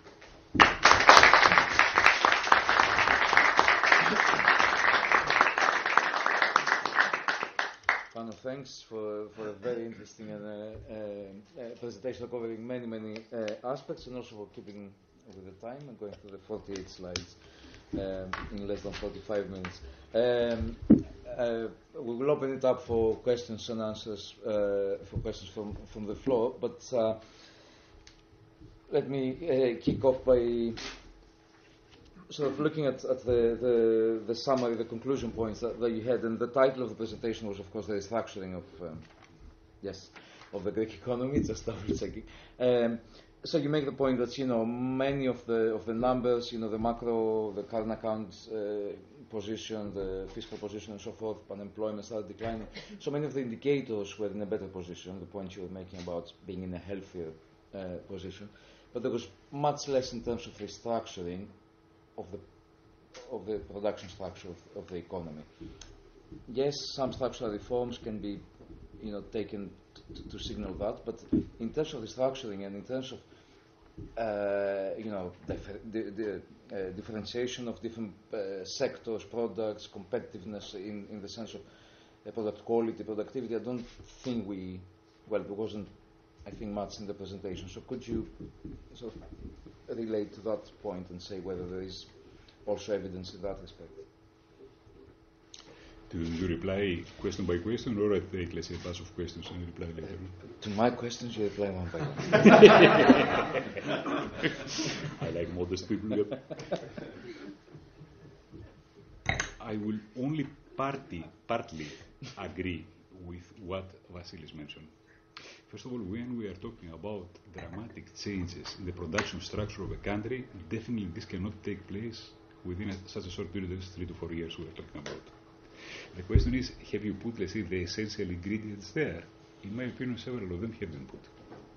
Pano, thanks for, for a very interesting and, uh, uh, uh, presentation covering many, many uh, aspects, and also for keeping with the time and going through the forty-eight slides um, in less than forty-five minutes. Um, uh, we will open it up for questions and answers, uh, for questions from, from the floor, but uh, let me uh, kick off by sort of looking at, at the, the, the summary, the conclusion points that, that you had, and the title of the presentation was, of course, the restructuring of um, yes, of the Greek economy, just double checking. Um, so you make the point that, you know, many of the of the numbers, you know, the macro, the current account uh, position, the fiscal position and so forth, unemployment started declining. So many of the indicators were in a better position, the point you were making about being in a healthier uh, position. But there was much less in terms of restructuring of the of the production structure of, of the economy. Yes, some structural reforms can be, you know, taken t- to signal that, but in terms of restructuring and in terms of, uh, you know, differ- the, the uh, differentiation of different uh, sectors, products, competitiveness in, in the sense of uh, product quality, productivity, I don't think we, well, there wasn't, I think, much in the presentation. So could you sort of relate to that point and say whether there is also evidence in that respect? Do you reply question by question, or I take, let's say, a bunch of questions and reply later? To my questions, you reply one by one. I like modest people. Yep. I will only partly, partly agree with what Vasilis mentioned. First of all, when we are talking about dramatic changes in the production structure of a country, definitely this cannot take place within a, such a short period as three to four years we are talking about. The question is, have you put, let's say, the essential ingredients there? In my opinion, several of them have been put.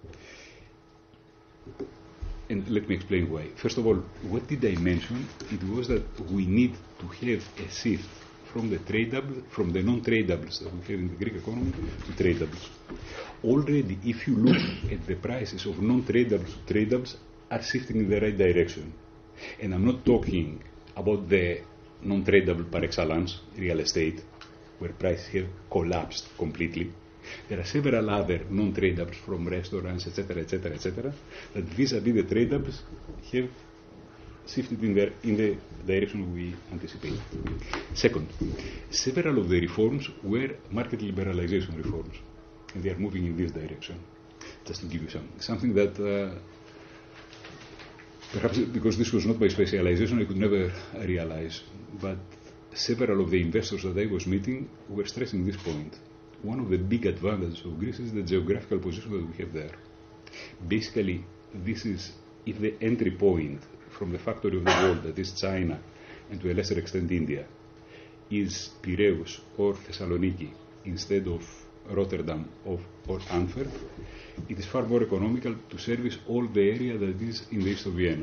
And let me explain why. First of all, what did I mention? It was that we need to have a shift from the tradables, from the non-tradables that we have in the Greek economy to tradables. Already, if you look at the prices of non-tradables to tradables, are shifting in the right direction. And I'm not talking about the non-tradable par excellence, real estate, where prices have collapsed completely. There are several other non-tradables from restaurants, et cetera, et cetera, et cetera, that vis-à-vis the tradables have shifted in the, in the direction we anticipate. Second, several of the reforms were market liberalization reforms, and they are moving in this direction. Just to give you some, something that uh, perhaps because this was not my specialization, I could never realize, but several of the investors that I was meeting were stressing this point. One of the big advantages of Greece is the geographical position that we have there. Basically, this is if the entry point from the factory of the world, that is China, and to a lesser extent India, is Piraeus or Thessaloniki instead of Rotterdam of, or Antwerp, it is far more economical to service all the area that is in the east of Vienna.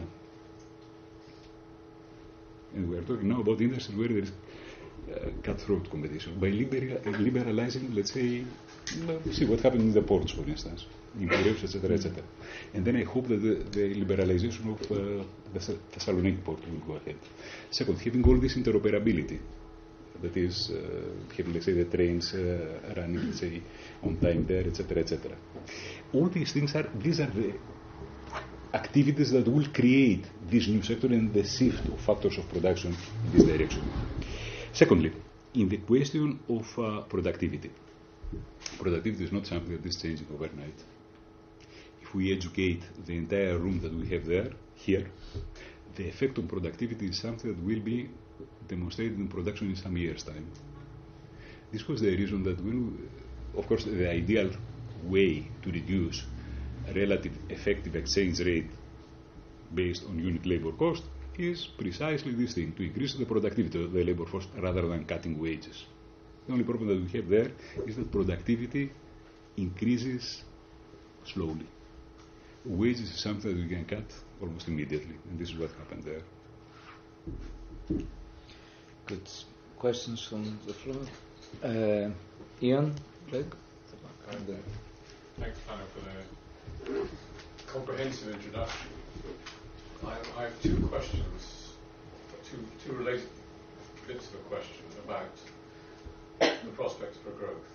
And we are talking now about industries where there is uh, cutthroat competition. By liber- liberalizing, let's say, uh, see what happened in the ports, for instance, in Piraeus, et cetera, et cetera. And then I hope that the, the liberalization of uh, the Thessaloniki port will go ahead. Second, having all this interoperability, that is, uh, having, let's say, the trains uh, running, let's say, on time there, et cetera, et cetera. All these things are, these are the activities that will create this new sector and the shift of factors of production in this direction. Secondly, in the question of uh, productivity, productivity is not something that is changing overnight. If we educate the entire room that we have there, here, the effect on productivity is something that will be demonstrated in production in some years' time. This was the reason that when, we, of course, the ideal way to reduce relative effective exchange rate based on unit labor cost is precisely this thing, to increase the productivity of the labor force rather than cutting wages. The only problem that we have there is that productivity increases slowly. Wages is something that we can cut almost immediately, and this is what happened there. Good. Questions from the floor? Uh, Ian, Craig? And, uh, thanks, Hannah, for the comprehensive introduction. I, I have two questions, two, two related bits of a question about the prospects for growth.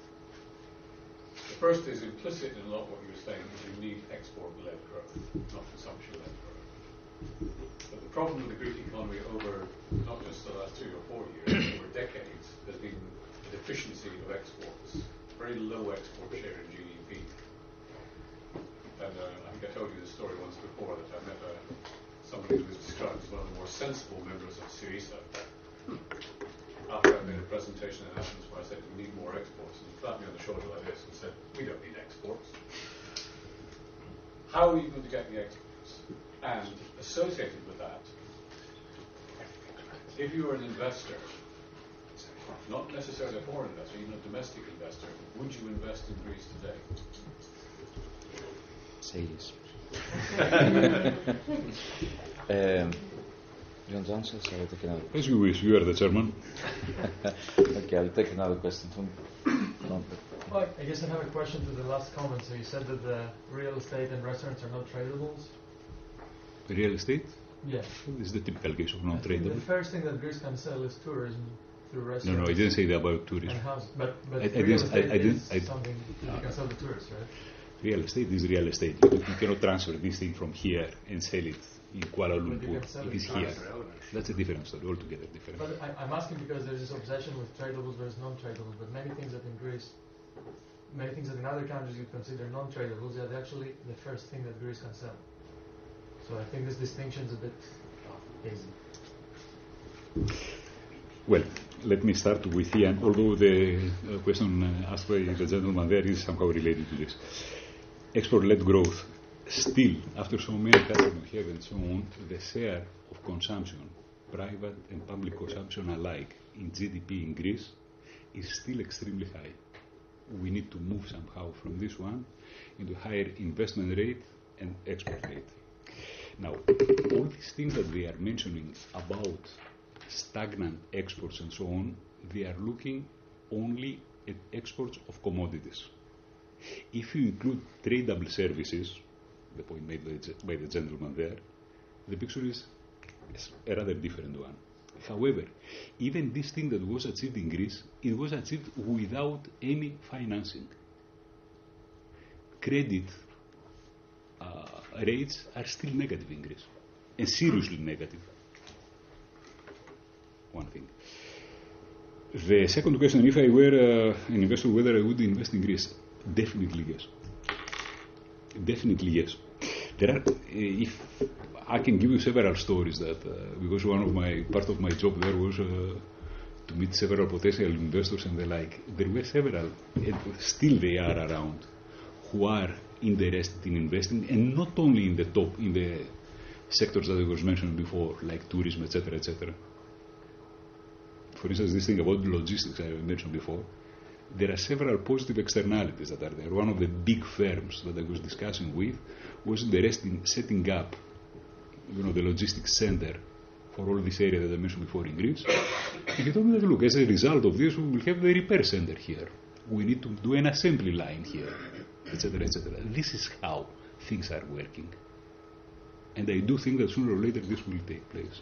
The first is implicit in a lot of what you were saying, is you need export-led growth, not consumption-led growth. But the problem with the Greek economy over not just the last three or four years, over decades, has been the deficiency of exports, very low export share in G D P. And uh, I think I told you the story once before that I met uh, somebody who was described as one of the more sensible members of Syriza. After I made a presentation in Athens where I said we need more exports, and he slapped me on the shoulder like this and said, we don't need how are you going to get the exports? And associated with that, if you were an investor, not necessarily a foreign investor, even a domestic investor, would you invest in Greece today? Say yes. um, you want to answer? So I'll take another. As you wish, you are the chairman. Okay, I'll take another question from. No. Well, I guess I have a question to the last comment. So you said that the real estate and restaurants are not tradables? Real estate? Yeah. This is the typical case of I think non-tradable. the first thing that Greece can sell is tourism through No, restaurants. no, I didn't say that about tourism. And houses. But, but I- I real didn't- estate I- I didn't- is I- something that you can sell to tourists, right? Real estate is real estate. You, you cannot transfer this thing from here and sell it in Kuala But you Lumpur. can sell It it is to here. tourists. That's a different story, altogether different. But I, I'm asking because there's this obsession with tradables versus non-tradables. But many things that in Greece, many things that in other countries you consider non-tradables, yeah, they're actually the first thing that Greece can sell. So I think this distinction is a bit hazy. Well, let me start with Ian, although the uh, question uh, asked by the gentleman there is somehow related to this. Export-led growth. Still, after so many cuts we have and so on, the share of consumption, private and public consumption alike, in G D P in Greece is still extremely high. We need to move somehow from this one into higher investment rate and export rate. Now, all these things that they are mentioning about stagnant exports and so on, they are looking only at exports of commodities. If you include tradable services, the point made by the, by the gentleman there, the picture is a rather different one. However, even this thing that was achieved in Greece, it was achieved without any financing. Credit uh, rates are still negative in Greece, and seriously negative. One thing. The second question, if I were uh, an investor, whether I would invest in Greece, definitely yes. Definitely yes. There are, uh, if I can give you several stories that, uh, because one of my, part of my job there was uh, to meet several potential investors and the like. There were several, and still they are around, who are interested in investing, and not only in the top, in the sectors that I was mentioned before, like tourism, et cetera, et cetera. For instance, this thing about logistics I mentioned before, there are several positive externalities that are there. One of the big firms that I was discussing with was interested in setting up, you know, the logistics center for all this area that I mentioned before in Greece. And he told me that, look, as a result of this, we will have the repair center here. We need to do an assembly line here, et cetera, et cetera. This is how things are working. And I do think that sooner or later this will take place.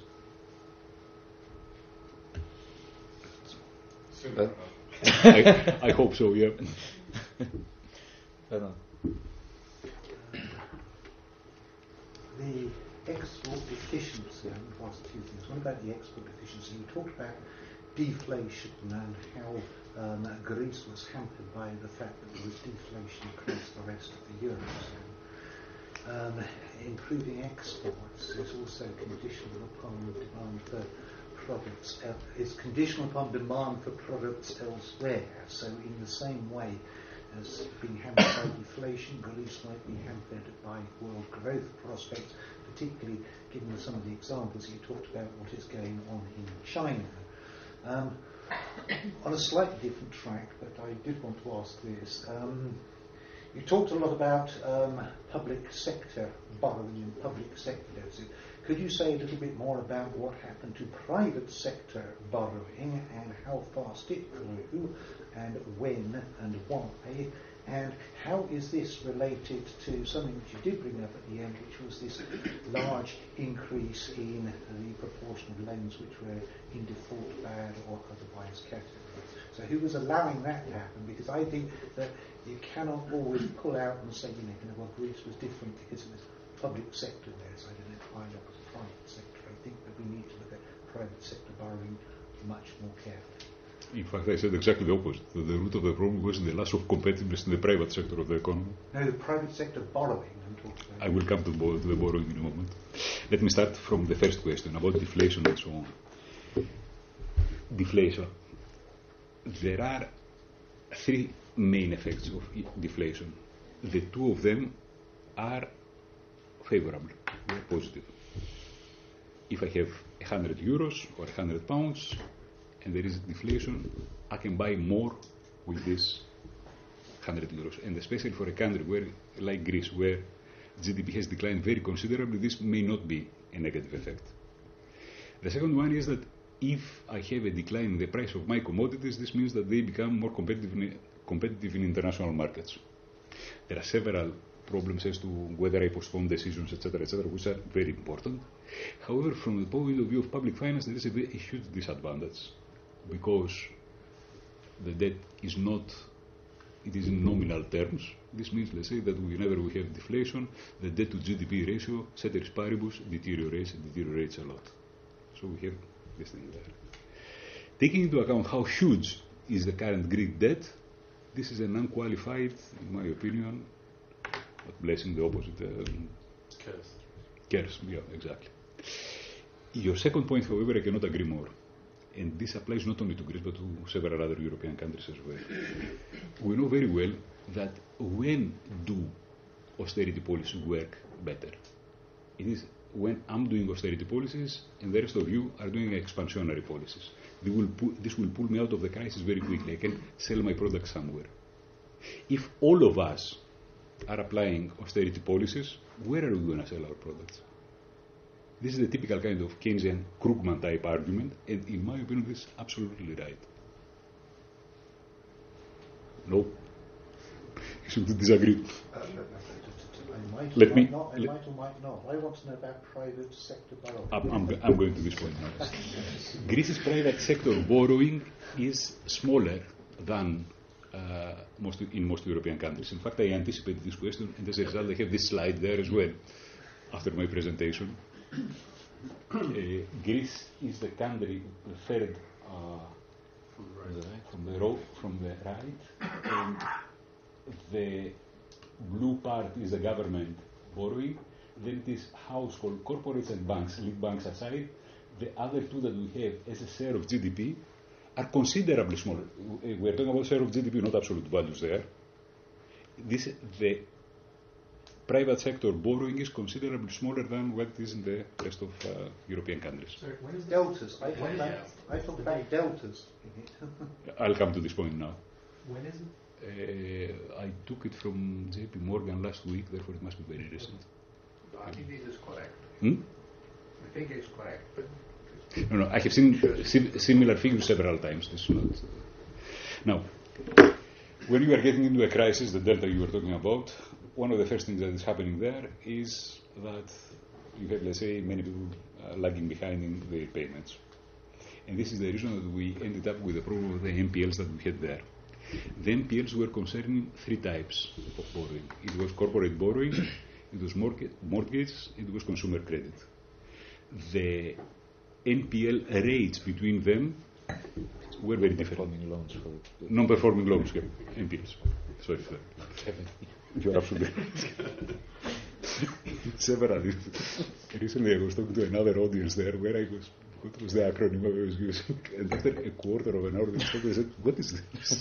Uh, I, I hope so, yeah. uh, The export efficiency, I want to ask two things. One about the export efficiency. You talked about deflation and how um, Greece was hampered by the fact that there was deflation across the rest of the Eurozone. Um, improving exports is also conditional upon demand for products, uh, is conditional upon demand for products elsewhere. So in the same way as being hampered by deflation, Greece might be hampered by world growth prospects, particularly given some of the examples you talked about what is going on in China. Um, on a slightly different track, but I did want to ask this. Um, you talked a lot about um, public sector borrowing and public sector deficit. Could you say a little bit more about what happened to private sector borrowing and how fast it grew and when and why? And how is this related to something which you did bring up at the end, which was this large increase in the proportion of loans which were in default, bad or otherwise categorized? So who was allowing that to happen? Because I think that you cannot always pull out and say, you know, you know well, Greece was different because it was public sector there, so I didn't find it was private sector. I think that we need to look at private sector borrowing much more carefully. In fact, I said exactly the opposite. The root of the problem was the loss of competitiveness in the private sector of the economy. No, the private sector borrowing I'm talking about. I will come to, bo- to the borrowing in a moment. Let me start from the first question about deflation and so on. Deflation. There are three main effects of deflation. The two of them are favorable, we are positive. If I have one hundred euros or one hundred pounds and there is deflation, I can buy more with this one hundred euros. And especially for a country where, like Greece, where G D P has declined very considerably, this may not be a negative effect. The second one is that if I have a decline in the price of my commodities, this means that they become more competitive in, competitive in international markets. There are several problems as to whether I postpone decisions, et cetera, et cetera, which are very important. However, from the point of view of public finance, there is a, a huge disadvantage because the debt is not, it is in nominal terms. This means, let's say, that whenever we have deflation, the debt to G D P ratio, ceteris paribus, deteriorates and deteriorates a lot. So we have this thing there. Taking into account how huge is the current Greek debt, this is an unqualified, in my opinion, but blessing the opposite. Um, Curse. Curse, yeah, exactly. Your second point, however, I cannot agree more. And this applies not only to Greece, but to several other European countries as well. We know very well that when do austerity policies work better? It is when I'm doing austerity policies and the rest of you are doing expansionary policies. They will pu- this will pull me out of the crisis very quickly. I can sell my product somewhere. If all of us are applying austerity policies, where are we going to sell our products? This is the typical kind of Keynesian Krugman type argument, and in my opinion, this is absolutely right. No? You should disagree. Uh, I might, Let or me- might not, I let- might or might not. I want to know about private sector borrowing. I'm, I'm, I'm going to this point now. Greece's private sector borrowing is smaller than uh, most, in most European countries. In fact, I anticipated this question, and as a result, I have this slide there as well after my presentation. Uh, Greece is the country, the third uh, from the right, from the row, from the right, and the blue part is the government borrowing. Then it is household, corporates and banks, lead banks aside. The other two that we have as a share of G D P are considerably smaller. We are talking about share of G D P, not absolute values there. This, the private sector borrowing is considerably smaller than what it is in the rest of uh, European countries. Sorry, when is the Deltas. I when thought is about, it? I thought about deltas in it. I'll come to this point now. When is it? Uh, I took it from J P Morgan last week, therefore it must be very recent. I think this is correct. Hmm? I think it's correct, but No, no, I have seen sim- similar figures several times. This is not. Uh, now, when you are getting into a crisis, the delta you were talking about, one of the first things that is happening there is that you have, let's say, many people uh, lagging behind in their payments. And this is the reason that we ended up with the problem of the N P Ls that we had there. The N P Ls were concerning three types of borrowing. It was corporate borrowing, it was mortgage, mortgage, it was consumer credit. The N P L rates between them were very different. Non-performing loans for Non-performing loans, yeah, N P Ls. Sorry for that. You are absolutely right. Several. Recently, I was talking to another audience there where I was, what was the acronym I was using? And after a quarter of an hour, they stopped and said, what is this?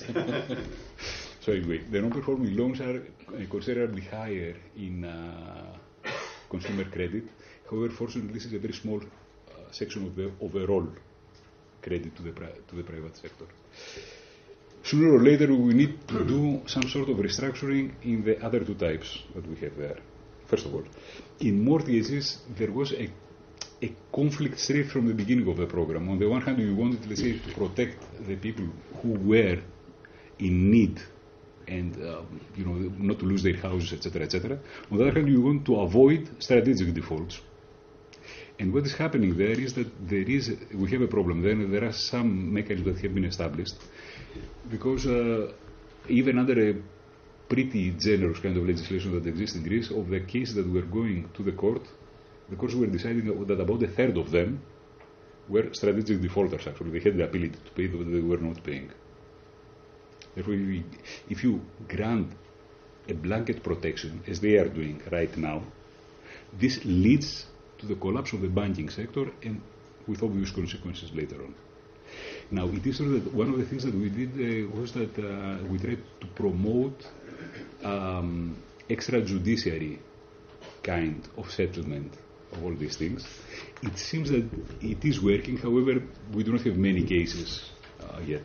So anyway, the non-performing loans are uh, considerably higher in uh, consumer credit. However, fortunately, this is a very small uh, section of the overall credit to the pri- to the private sector. Sooner or later, we need to do some sort of restructuring in the other two types that we have there. First of all, in mortgages, there was a, a conflict straight from the beginning of the program. On the one hand, we wanted, let's say, to protect the people who were in need and, um, you know, not to lose their houses, et cetera, et cetera. On the other hand, we want to avoid strategic defaults. And what is happening there is that there is, we have a problem there, and there are some mechanisms that have been established, because uh, even under a pretty generous kind of legislation that exists in Greece, of the cases that were going to the court, the courts were deciding that about a third of them were strategic defaulters, actually. They had the ability to pay, but they were not paying. Therefore, if you grant a blanket protection, as they are doing right now, this leads to the collapse of the banking sector and with obvious consequences later on. Now, it is true that one of the things that we did uh, was that uh, we tried to promote um, extrajudiciary kind of settlement of all these things. It seems that it is working, however, we do not have many cases uh, yet.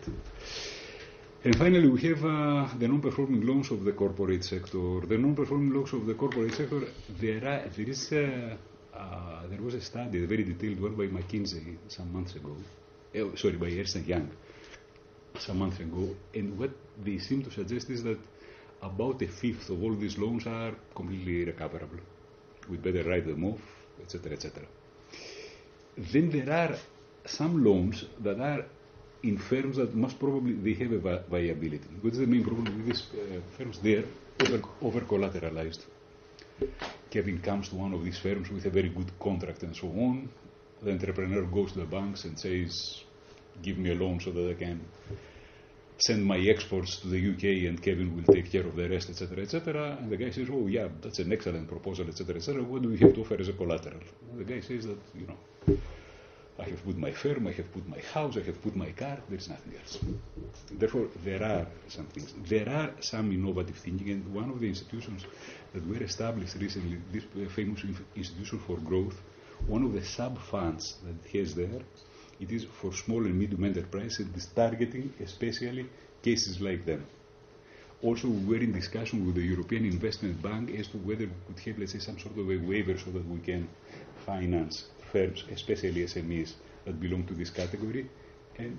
And finally, we have uh, the non-performing loans of the corporate sector. The non-performing loans of the corporate sector, there, are, there is a, uh, there was a study, a very detailed one by McKinsey some months ago, uh, sorry, by Ernst and Young some months ago, and what they seem to suggest is that about a fifth of all these loans are completely recoverable. We better write them off, et cetera, et cetera. Then there are some loans that are in firms that most probably they have a vi- viability. What is the main problem with these uh, firms? They are over, over collateralized. Kevin comes to one of these firms with a very good contract and so on. The entrepreneur goes to the banks and says, give me a loan so that I can send my exports to the U K and Kevin will take care of the rest, et cetera, et cetera. And the guy says, oh yeah, that's an excellent proposal, et cetera, et cetera. What do we have to offer as a collateral? And the guy says that, you know, I have put my firm, I have put my house, I have put my car, there's nothing else. Therefore, there are some things. There are some innovative thinking, and one of the institutions that were established recently, this famous institution for growth, one of the sub-funds that it has there, it is for small and medium enterprise, and is targeting especially cases like them. Also, we were in discussion with the European Investment Bank as to whether we could have, let's say, some sort of a waiver so that we can finance firms, especially S M Es, that belong to this category, and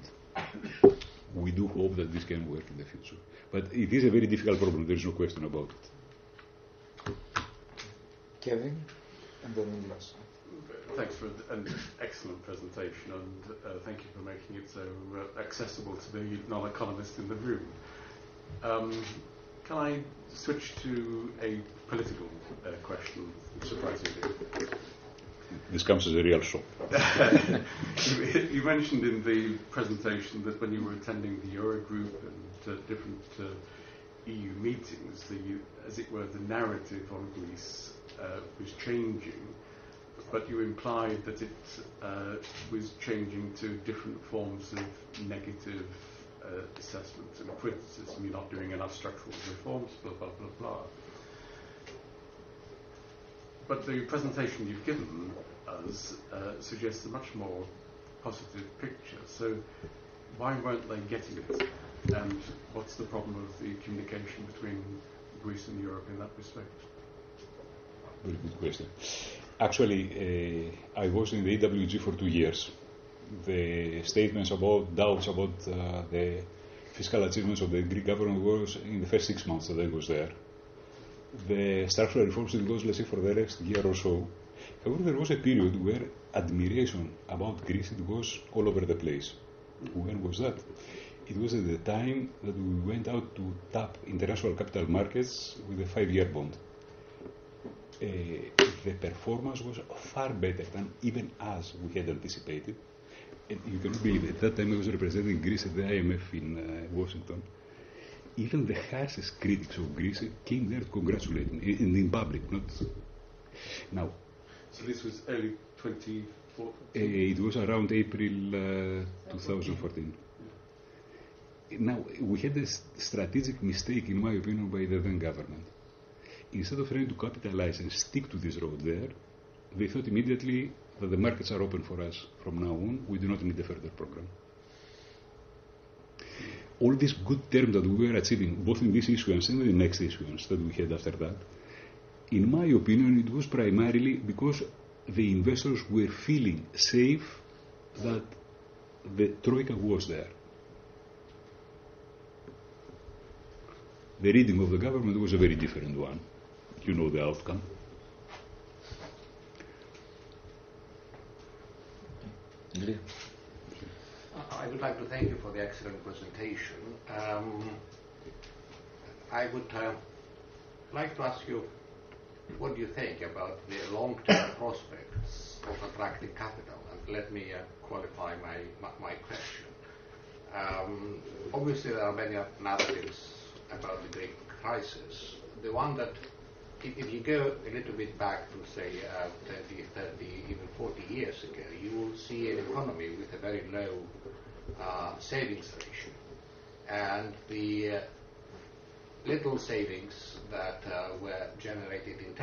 we do hope that this can work in the future. But it is a very difficult problem, there is no question about it. Kevin, and then Nicholas. Thanks for an excellent presentation, and uh, thank you for making it so uh, accessible to the non-economist in the room. Um, can I switch to a political uh, question, surprisingly? This comes as a real shock. you, you mentioned in the presentation that when you were attending the Eurogroup and uh, different uh, E U meetings, the, as it were, the narrative on Greece uh, was changing, but you implied that it uh, was changing to different forms of negative uh, assessment and criticism. You're not doing enough structural reforms, blah, blah, blah, blah. But the presentation you've given us uh, suggests a much more positive picture. So why weren't they getting it? And what's the problem of the communication between Greece and Europe in that respect? Very good question. Actually, uh, I was in the E W G for two years. The statements about doubts about uh, the fiscal achievements of the Greek government was in the first six months that I was there. The structural reforms, it was, let's say, for the next year or so. However, there was a period where admiration about Greece, it was all over the place. When was that? It was at the time that we went out to tap international capital markets with a five-year bond. Uh, the performance was far better than even as we had anticipated. And you cannot believe it. At that time I was representing Greece at the I M F in uh, Washington. Even the harshest critics of Greece came there to congratulate me, in, in public, not now. So this was early twenty fourteen? Uh, it was around April uh, twenty fourteen. Now, we had a strategic mistake, in my opinion, by the then government. Instead of trying to capitalize and stick to this road there, they thought immediately that the markets are open for us from now on, we do not need a further program. All these good terms that we were achieving, both in this issuance and the next issuance that we had after that, in my opinion, it was primarily because the investors were feeling safe that the Troika was there. The reading of the government was a very different one. You know the outcome. I would like to thank you for the excellent presentation. Um, I would uh, like to ask you, what do you think about the long-term prospects of attracting capital? And let me uh, qualify my, my, my question. Um, obviously, there are many narratives about the Greek crisis. The one that, if, if you go a little bit back to, say, uh, twenty, thirty, even forty years ago, you will see an economy with a very low uh, savings ratio. And the uh, little savings that uh, were generated internally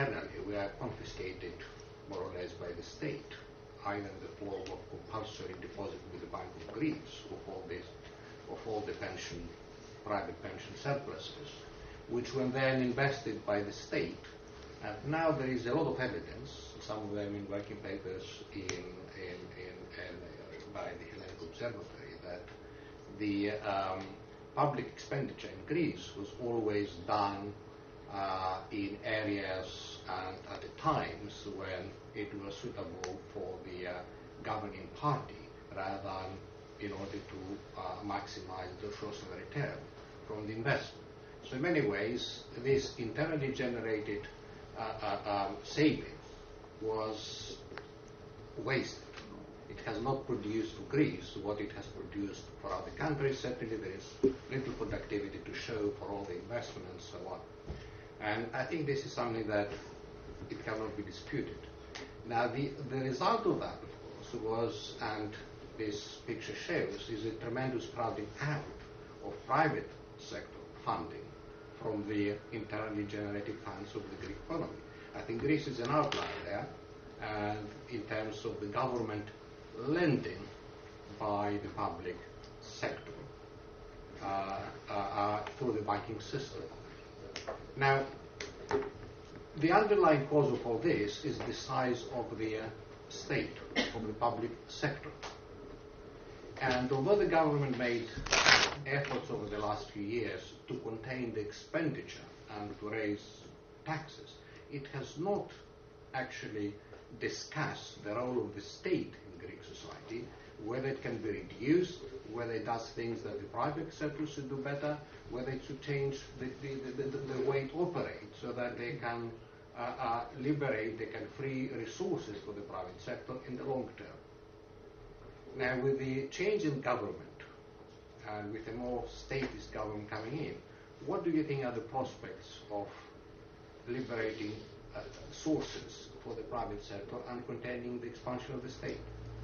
were confiscated more or less by the state, either in the form of compulsory deposit with the Bank of Greece of all this, of all the pension, private pension surpluses, which were then invested by the state. And now there is a lot of evidence, some of them in working papers in, in, in, in uh, by the Hellenic Observatory, that the um, public expenditure in Greece was always done uh, in areas and at the times when it was suitable for the uh, governing party, rather than in order to uh, maximize the social return from the investment. So in many ways, this internally generated uh, uh, um, saving was wasted. It has not produced for Greece what it has produced for other countries. Certainly there is little productivity to show for all the investment and so on. And I think this is something that it cannot be disputed. Now the, the result of that, of course, was, and this picture shows, is a tremendous crowding out of private sector funding from the internally generated funds of the Greek economy. I think Greece is an outlier there, and in terms of the government lending by the public sector uh, uh, uh, through the banking system. Now, the underlying cause of all this is the size of the uh, state, of the public sector. And although the government made efforts over the last few years to contain the expenditure and to raise taxes, it has not actually discussed the role of the state in Greek society, whether it can be reduced, whether it does things that the private sector should do better, whether it should change the, the, the, the, the way it operates so that they can uh, uh, liberate, they can free resources for the private sector in the long term. Now, with the change in government and with a more statist government coming in, what do you think are the prospects of liberating uh, sources for the private sector and containing the expansion of the state?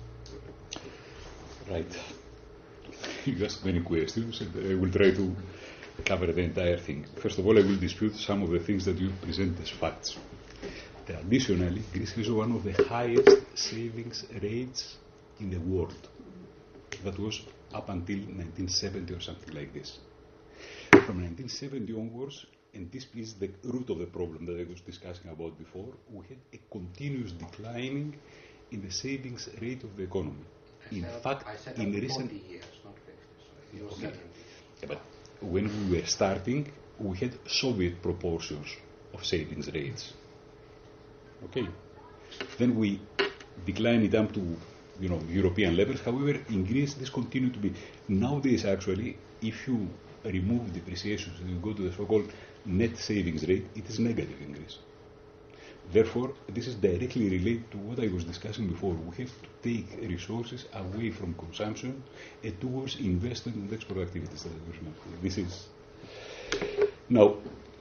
Right. You asked many questions, and I will try to cover the entire thing. First of all, I will dispute some of the things that you present as facts. Additionally, Greece has one of the highest savings rates in the world. That was up until nineteen seventy or something like this. From nineteen seventy onwards, and this is the root of the problem that I was discussing about before, we had a continuous declining in the savings rate of the economy. I In said, fact, I said in forty recent years, not fifty. So Okay. seventy. Yeah, but when we were starting, we had Soviet proportions of savings rates. Okay. Then we declined it up to, you know, European levels. However, in Greece, this continued to be. Nowadays, actually, if you remove depreciations and you go to the so-called net savings rate, it is negative in Greece. Therefore, this is directly related to what I was discussing before. We have to take resources away from consumption and towards investment and export activities that I was mentioning. This is. Now,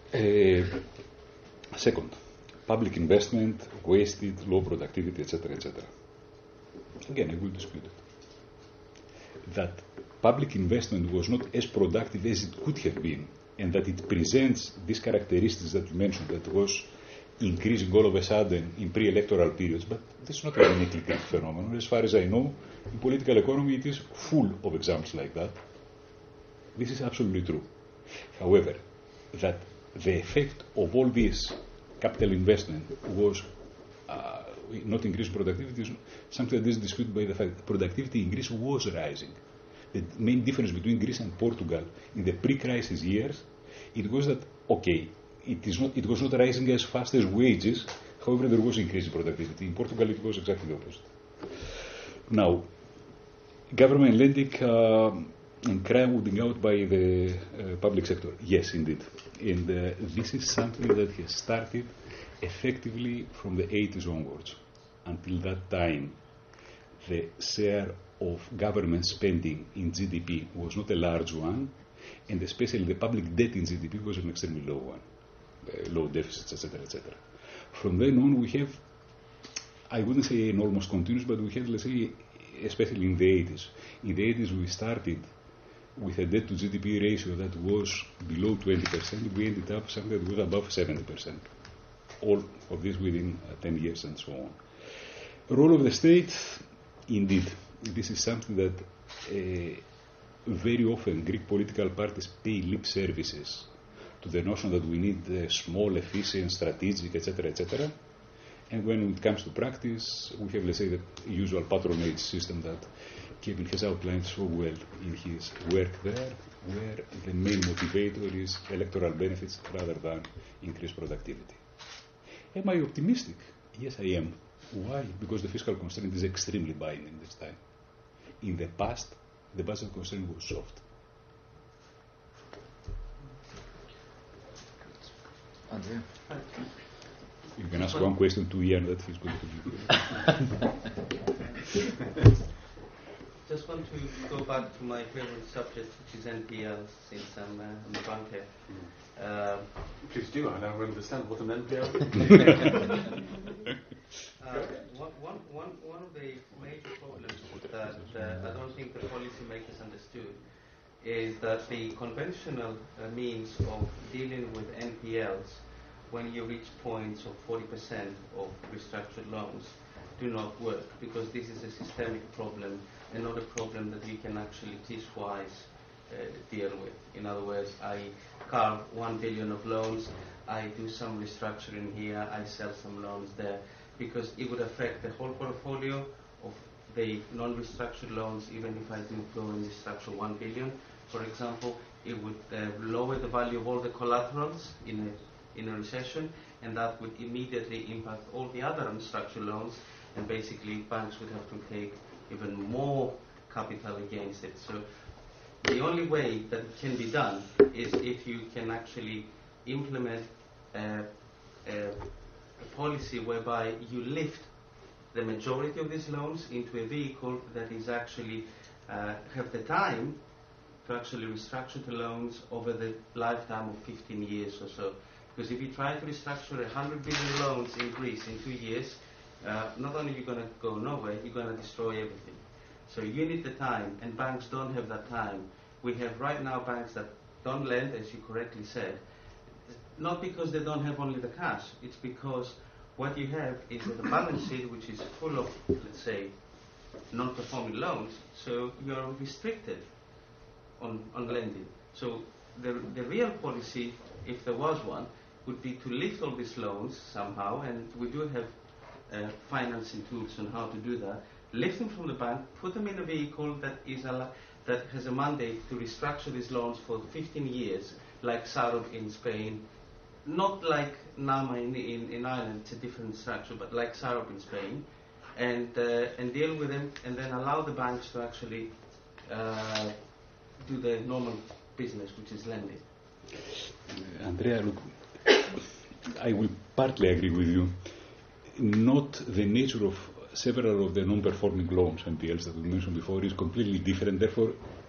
uh, second, public investment, wasted, low productivity, et cetera, et cetera. Again, I will dispute it. That public investment was not as productive as it could have been, and that it presents these characteristics that you mentioned, that was increasing all of a sudden in pre-electoral periods, but this is not a uniquely Greek phenomenon. As far as I know, in political economy it is full of examples like that. This is absolutely true. However, that the effect of all this capital investment was uh, not increased productivity is something that is disputed by the fact that productivity in Greece was rising. The main difference between Greece and Portugal in the pre-crisis years, it was that, okay, it, is not, it was not rising as fast as wages, however there was increased productivity. In Portugal it was exactly the opposite. Now, government lending uh, and crowding out by the uh, public sector, yes indeed. And uh, this is something that has started effectively from the eighties onwards. Until that time, the share of government spending in G D P was not a large one, and especially the public debt in G D P was an extremely low one, uh, low deficits, et cetera, et cetera. From then on, we have, I wouldn't say an almost continuous, but we had, let's say, especially in the eighties. In the eighties, we started with a debt to G D P ratio that was below twenty percent. We ended up something that was above seventy percent. all of this within uh, ten years and so on. Role of the state, indeed, this is something that uh, very often Greek political parties pay lip services to the notion that we need uh, small, efficient, strategic, et cetera, et cetera. And when it comes to practice, we have, let's say, the usual patronage system that Kevin has outlined so well in his work there, where the main motivator is electoral benefits rather than increased productivity. Am I optimistic? Yes, I am. Why? Because the fiscal constraint is extremely binding this time. In the past, the budget constraint was soft. Andrea? You can ask one question to Ian that he's going to give you. Just want to go back to my favorite subject, which is N P Ls, since I'm, uh, I'm a banker. Uh, Please do, I now understand what an N P L is. uh, one, one, one, one of the major problems that uh, I don't think the policymakers understood is that the conventional uh, means of dealing with N P Ls when you reach points of forty percent of restructured loans do not work, because this is a systemic problem and not a problem that you can actually piecewise uh, deal with. In other words, I carve one billion of loans, I do some restructuring here, I sell some loans there, because it would affect the whole portfolio of the non-restructured loans. Even if I do go and restructure one billion, for example, it would uh, lower the value of all the collaterals in a, in a recession, and that would immediately impact all the other unstructured loans, and basically banks would have to take even more capital against it. So the only way that it can be done is if you can actually implement a, a, a policy whereby you lift the majority of these loans into a vehicle that is actually uh, have the time to actually restructure the loans over the lifetime of fifteen years or so. Because if you try to restructure one hundred billion loans in Greece in two years, uh, not only are you going to go nowhere, you're going to destroy everything. So you need the time, and banks don't have that time. We have right now banks that don't lend, as you correctly said, not because they don't have only the cash. It's because what you have is a balance sheet which is full of, let's say, non-performing loans, so you're restricted on, on lending. So the, the real policy, if there was one, would be to lift all these loans somehow, and we do have uh, financing tools on how to do that, lift them from the bank, put them in a vehicle that is a, that has a mandate to restructure these loans for fifteen years, like Sarov in Spain, not like Nama in, in, in Ireland, it's a different structure, but like Sarov in Spain, and, uh, and deal with them, and then allow the banks to actually uh, do the normal business, which is lending. Uh, Andrea, look, I will partly agree with you. Not the nature of several of the non-performing loans, N P Ls that we mentioned before, is completely different. Therefore,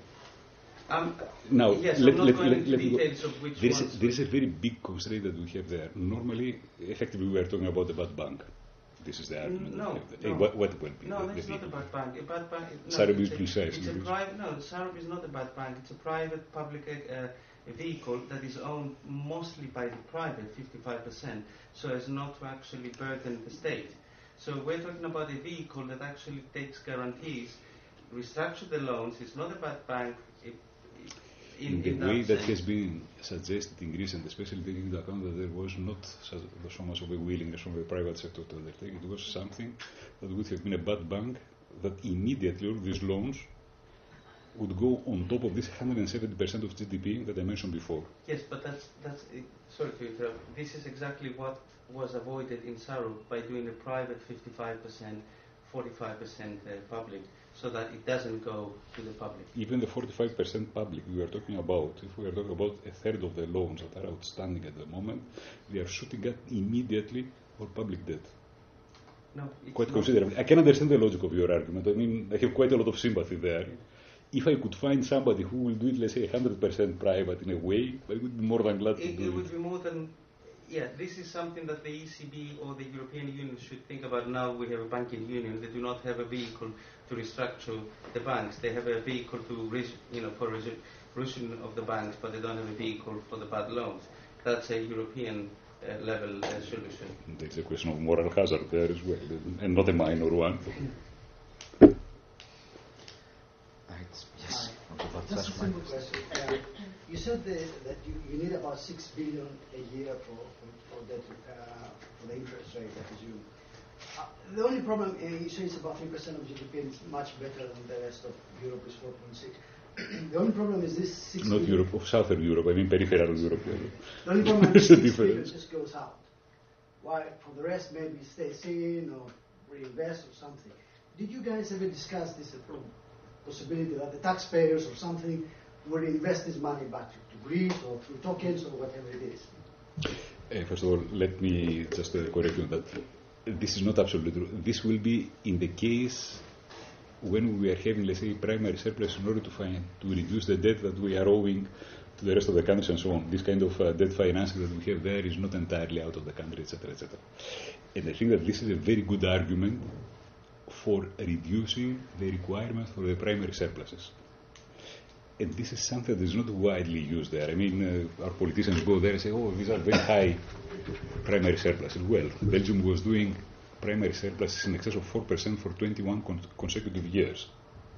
um, now yes, let, I'm not let, going let, into let details of which there is, ones. a, there is a very big constraint that we have there. Normally, effectively, we are talking about the bad bank. This is the argument. No, we have there. no. Uh, what, what will be No, the, that's the not a bad bank. A bad bank. No, Sarab is it's a- precise. It's a because- private. No, Sarab is not a bad bank. It's a private public uh, a vehicle that is owned mostly by the private, fifty-five percent, so as not to actually burden the state. So we're talking about a vehicle that actually takes guarantees, restructure the loans. It's not a bad bank. It, in, in the in way that, that sense. has been suggested in Greece, and especially taking into account that there was not so, so much of a willingness from the private sector to undertake, it was something that would have been a bad bank, that immediately all these loans would go on top of this one hundred seventy percent of G D P that I mentioned before. Yes, but that's that's. Uh, sorry to interrupt. This is exactly what was avoided in Saru by doing a private fifty-five percent, forty-five percent uh, public, so that it doesn't go to the public. Even the forty-five percent public we are talking about, if we are talking about a third of the loans that are outstanding at the moment, they are shooting at immediately for public debt. No, it's Quite not. considerably. I can understand the logic of your argument. I mean, I have quite a lot of sympathy there. If I could find somebody who will do it, let's say, one hundred percent private in a way, I would be more than glad to It, do it it. would be more than. Yeah, this is something that the E C B or the European Union should think about. Now we have a banking union. They do not have a vehicle to restructure the banks. They have a vehicle to, res, you know, for resolution of the banks, but they don't have a vehicle for the bad loans. That's a European uh, level uh, solution. There's a question of moral hazard there as well, and not a minor one. Yes. Just a simple question. Uh, you said the, that you, you need about six billion a year for for, for that uh, for the interest rate, I presume. Uh, the only problem, uh, you say it's about three percent of G D P, and it's much better than the rest of Europe, is four point six. The only problem is this six. Not Europe, of Southern Europe. I mean peripheral Europe. The only problem is six billion just goes out. Why? For the rest, maybe stays in or reinvest or something. Did you guys ever discuss this at all? Possibility that the taxpayers or something will invest this money back to, to Greece or through tokens or whatever it is? Uh, first of all, let me just uh, correct you on that. This is not absolutely true. This will be in the case when we are having, let's say, primary surplus in order to find, to reduce the debt that we are owing to the rest of the countries and so on. This kind of uh, debt financing that we have there is not entirely out of the country, et cetera, et cetera. And I think that this is a very good argument for reducing the requirements for the primary surpluses. And this is something that is not widely used there. I mean, uh, our politicians go there and say, oh, these are very high primary surpluses. Well, Belgium was doing primary surpluses in excess of four percent for twenty-one con- consecutive years.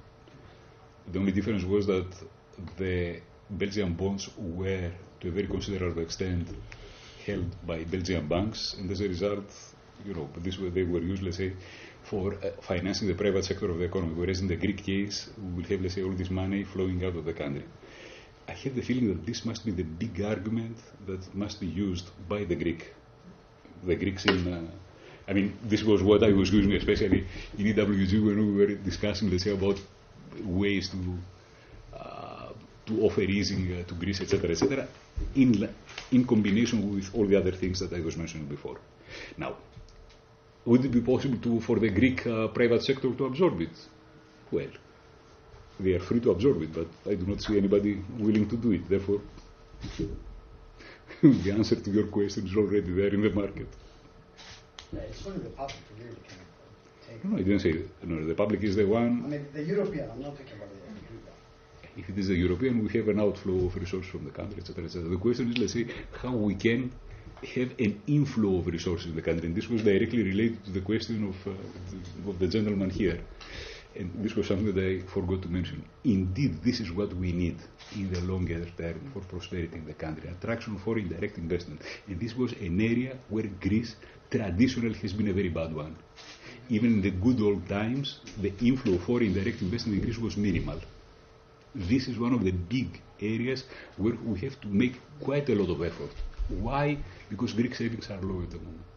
The only difference was that the Belgian bonds were, to a very considerable extent, held by Belgian banks, and as a result, you know, this way they were used, let's say, for uh, financing the private sector of the economy, whereas in the Greek case, we will have, let's say, all this money flowing out of the country. I have the feeling that this must be the big argument that must be used by the Greek, the Greeks in, uh, I mean, this was what I was using, especially in E W G when we were discussing, let's say, about ways to uh, to offer easing uh, to Greece, et cetera, et cetera, in, in combination with all the other things that I was mentioning before. Now, would it be possible to, for the Greek uh, private sector to absorb it? Well, they are free to absorb it, but I do not see anybody willing to do it. Therefore, the answer to your question is already there in the market. Yeah, it's only the public who really can take No, I didn't say it. No, the public is the one. I mean, the European, I'm not talking about the European. If it is a European, we have an outflow of resources from the country, et cetera, et cetera. The question is, let's say, how we can have an inflow of resources in the country. And this was directly related to the question of, uh, the, of the gentleman here. And this was something that I forgot to mention. Indeed, this is what we need in the longer term for prosperity in the country, attraction for indirect investment. And this was an area where Greece traditionally has been a very bad one. Even in the good old times, the inflow of foreign direct investment in Greece was minimal. This is one of the big areas where we have to make quite a lot of effort. Why? Because Greek savings are low at the moment.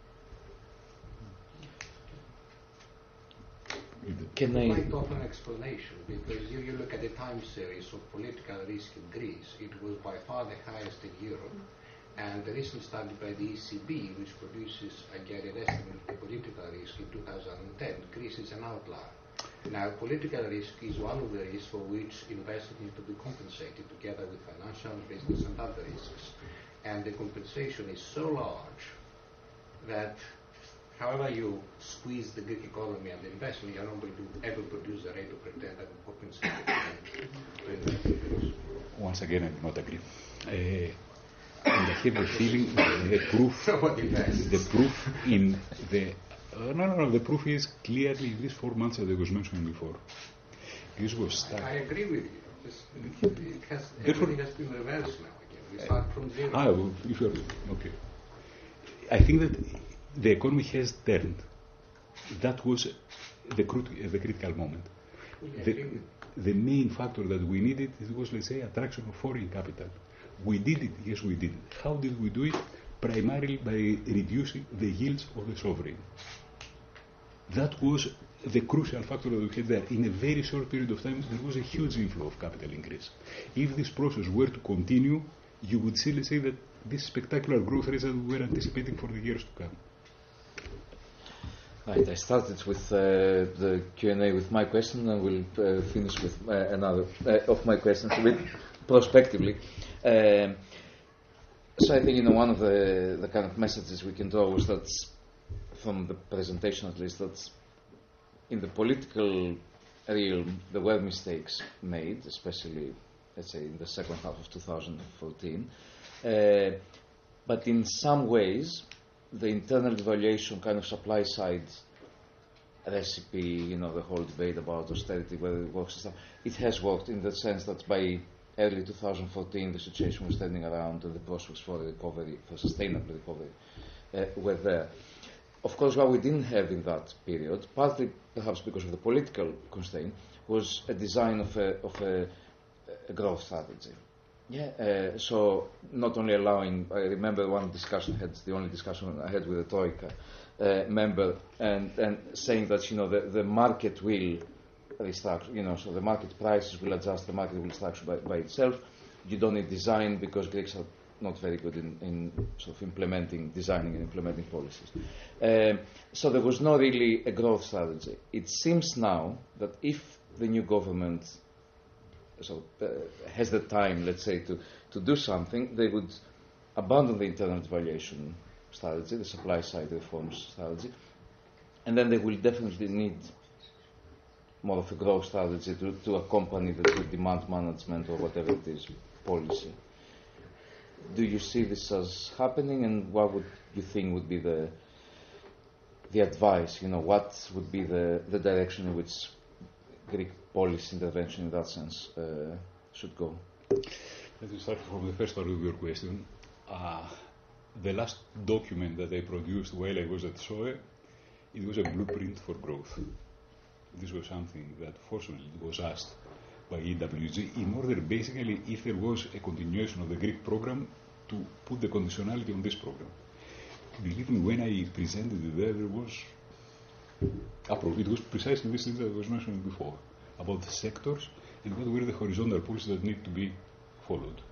Can I? might offer an explanation, because if you look at the time series of political risk in Greece, it was by far the highest in Europe. And the recent study by the E C B, which produces again an estimate of the political risk in two thousand ten, Greece is an outlier. Now, political risk is one of the risks for which investors need to be compensated, together with financial, business, and other risks. And the compensation is so large that however you squeeze the Greek economy and the investment, you're not going to ever produce a rate of return that will compensate it. Once again, I do not agree. Uh, and I have the feeling that the proof, the proof in the uh, no, no, no, the proof is clearly in these four months that I was mentioning before. This was stuck. I, I agree with you. This, it has, everything has been reversed now again. We start from zero. Ah, well, if you're okay. I think that the economy has turned. That was the, cru- the critical moment. The, the main factor that we needed it was, let's say, attraction of foreign capital. We did it, yes, we did it. How did we do it? Primarily by reducing the yields of the sovereign. That was the crucial factor that we had there. In a very short period of time, there was a huge inflow of capital increase. If this process were to continue, you would see, let's say, that this spectacular growth rate that we were anticipating for the years to come. Right, I started with uh, the Q and A with my question, and we'll uh, finish with uh, another uh, of my questions a bit prospectively. Um, so I think, you know, one of the, the kind of messages we can draw was that, from the presentation at least, that in the political realm there were mistakes made, especially, let's say, in the second half of two thousand fourteen. Uh, but in some ways, the internal devaluation kind of supply side recipe, you know, the whole debate about austerity, whether it works and stuff, it has worked in the sense that by early two thousand fourteen, the situation was turning around and the prospects for recovery, for sustainable recovery, uh, were there. Of course, what we didn't have in that period, partly perhaps because of the political constraint, was a design of a, of a, a growth strategy. Yeah. Uh, so not only allowing, I remember one discussion I had, the only discussion I had with a Troika uh, member, and, and saying that, you know, the, the market will restructure, you know, so the market prices will adjust, the market will structure by, by itself. You don't need design because Greeks are not very good in, in sort of implementing, designing and implementing policies. Um, so there was not really a growth strategy. It seems now that if the new government so, uh, has the time, let's say, to, to do something, they would abandon the internal devaluation strategy, the supply side reforms strategy, and then they will definitely need more of a growth strategy to, to accompany the to demand management or whatever it is policy. Do you see this as happening, and what would you think would be the the advice? You know, what would be the, the direction in which Greek policy intervention in that sense uh, should go? Let me start from the first part of your question. Uh, the last document that I produced while I was at S O E, it was a blueprint for growth. This was something that fortunately was asked by E W G in order basically, if there was a continuation of the Greek program, to put the conditionality on this program. Believe me, when I presented it there, there was it was precisely this thing that I was mentioning before, about the sectors and what were the horizontal policies that need to be followed.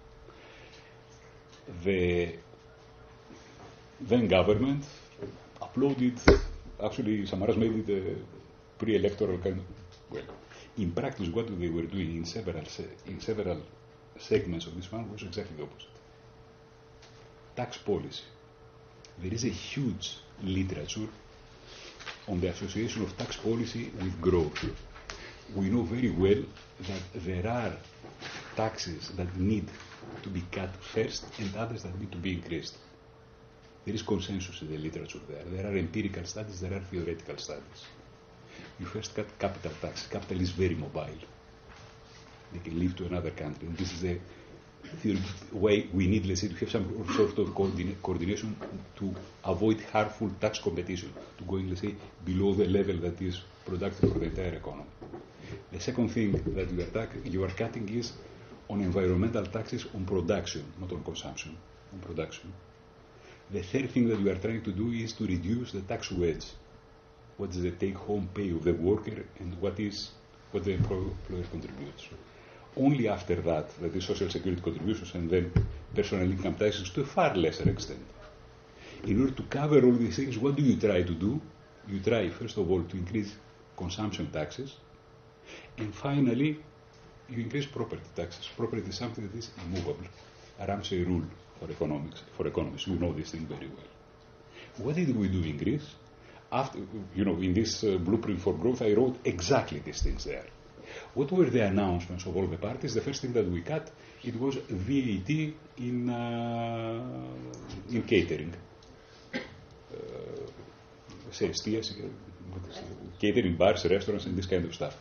The then government uploaded, actually Samaras made it a pre-electoral kind of, well, in practice what they were doing in several, se- in several segments of this one was exactly the opposite. Tax policy. There is a huge literature on the association of tax policy with growth. We know very well that there are taxes that need to be cut first and others that need to be increased. There is consensus in the literature there. There are empirical studies, there are theoretical studies. You first cut capital tax. Capital is very mobile. They can leave to another country. And this is the way we need, let's say, to have some sort of coordina- coordination to avoid harmful tax competition, to going, let's say, below the level that is productive for the entire economy. The second thing that you are, tac- you are cutting is on environmental taxes on production, not on consumption, on production. The third thing that you are trying to do is to reduce the tax wedge. What is the take-home pay of the worker and what is what the employer contributes. Only after that, that is social security contributions and then personal income taxes to a far lesser extent. In order to cover all these things, what do you try to do? You try, first of all, to increase consumption taxes, and finally, you increase property taxes. Property is something that is immovable. A Ramsey rule for economics, for economists. You know this thing very well. What did we do in Greece? After, you know, in this uh, blueprint for growth, I wrote exactly these things there. What were the announcements of all the parties? The first thing that we cut, it was V A T in uh, in catering. Uh, say, steers, catering, bars, restaurants, and this kind of stuff.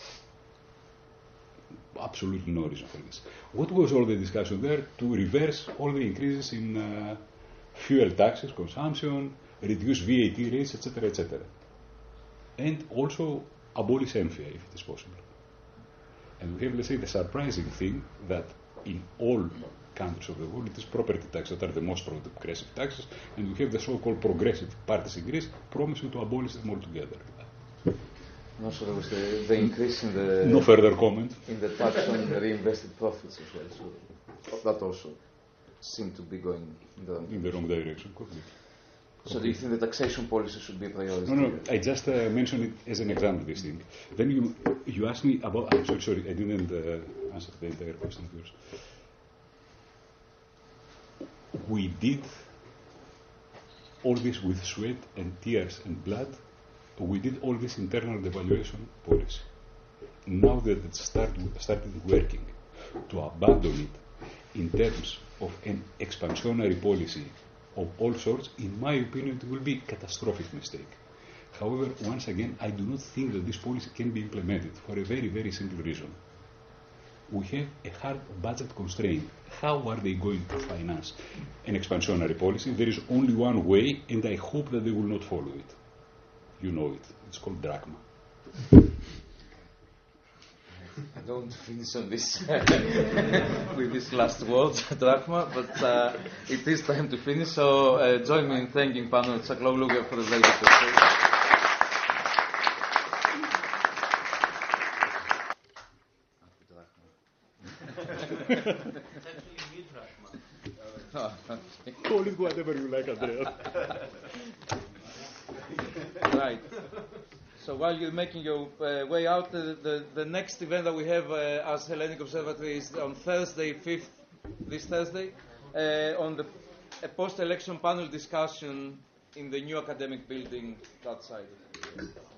Absolutely no reason for this. What was all the discussion there? To reverse all the increases in uh, fuel taxes, consumption, reduce V A T rates, et cetera, et cetera, and also abolish M F I A if it is possible. And we have, let's say, the surprising thing that in all countries of the world, it is property taxes that are the most progressive taxes, and we have the so-called progressive parties in Greece promising to abolish them altogether. No, so there was the, the increase in the no further comment in the tax on the reinvested profits as well. So that also seemed to be going in the wrong, in the wrong direction. Completely. So do you think the taxation policy should be a priority? No, no. I just uh, mentioned it as an example. This thing. Then you you asked me about. I'm sorry, sorry. I didn't uh, answer the entire question of yours. We did all this with sweat and tears and blood. We did all this internal devaluation policy. Now that it start, started working, to abandon it in terms of an expansionary policy of all sorts, in my opinion, it will be a catastrophic mistake. However, once again, I do not think that this policy can be implemented for a very, very simple reason. We have a hard budget constraint. How are they going to finance an expansionary policy? There is only one way, and I hope that they will not follow it. You know it. It's called drachma. I don't want to finish on this with this last word, drachma, but uh, it is time to finish. So uh, join me in thanking Panos Tsakloglu for the very good presentation. It's actually new drachma. Oh, okay. Call it whatever you like, Andreas. Right. So while you're making your uh, way out, the, the, the next event that we have uh, as Hellenic Observatory is on Thursday, fifth, this Thursday, uh, on the a post-election panel discussion in the new academic building that side.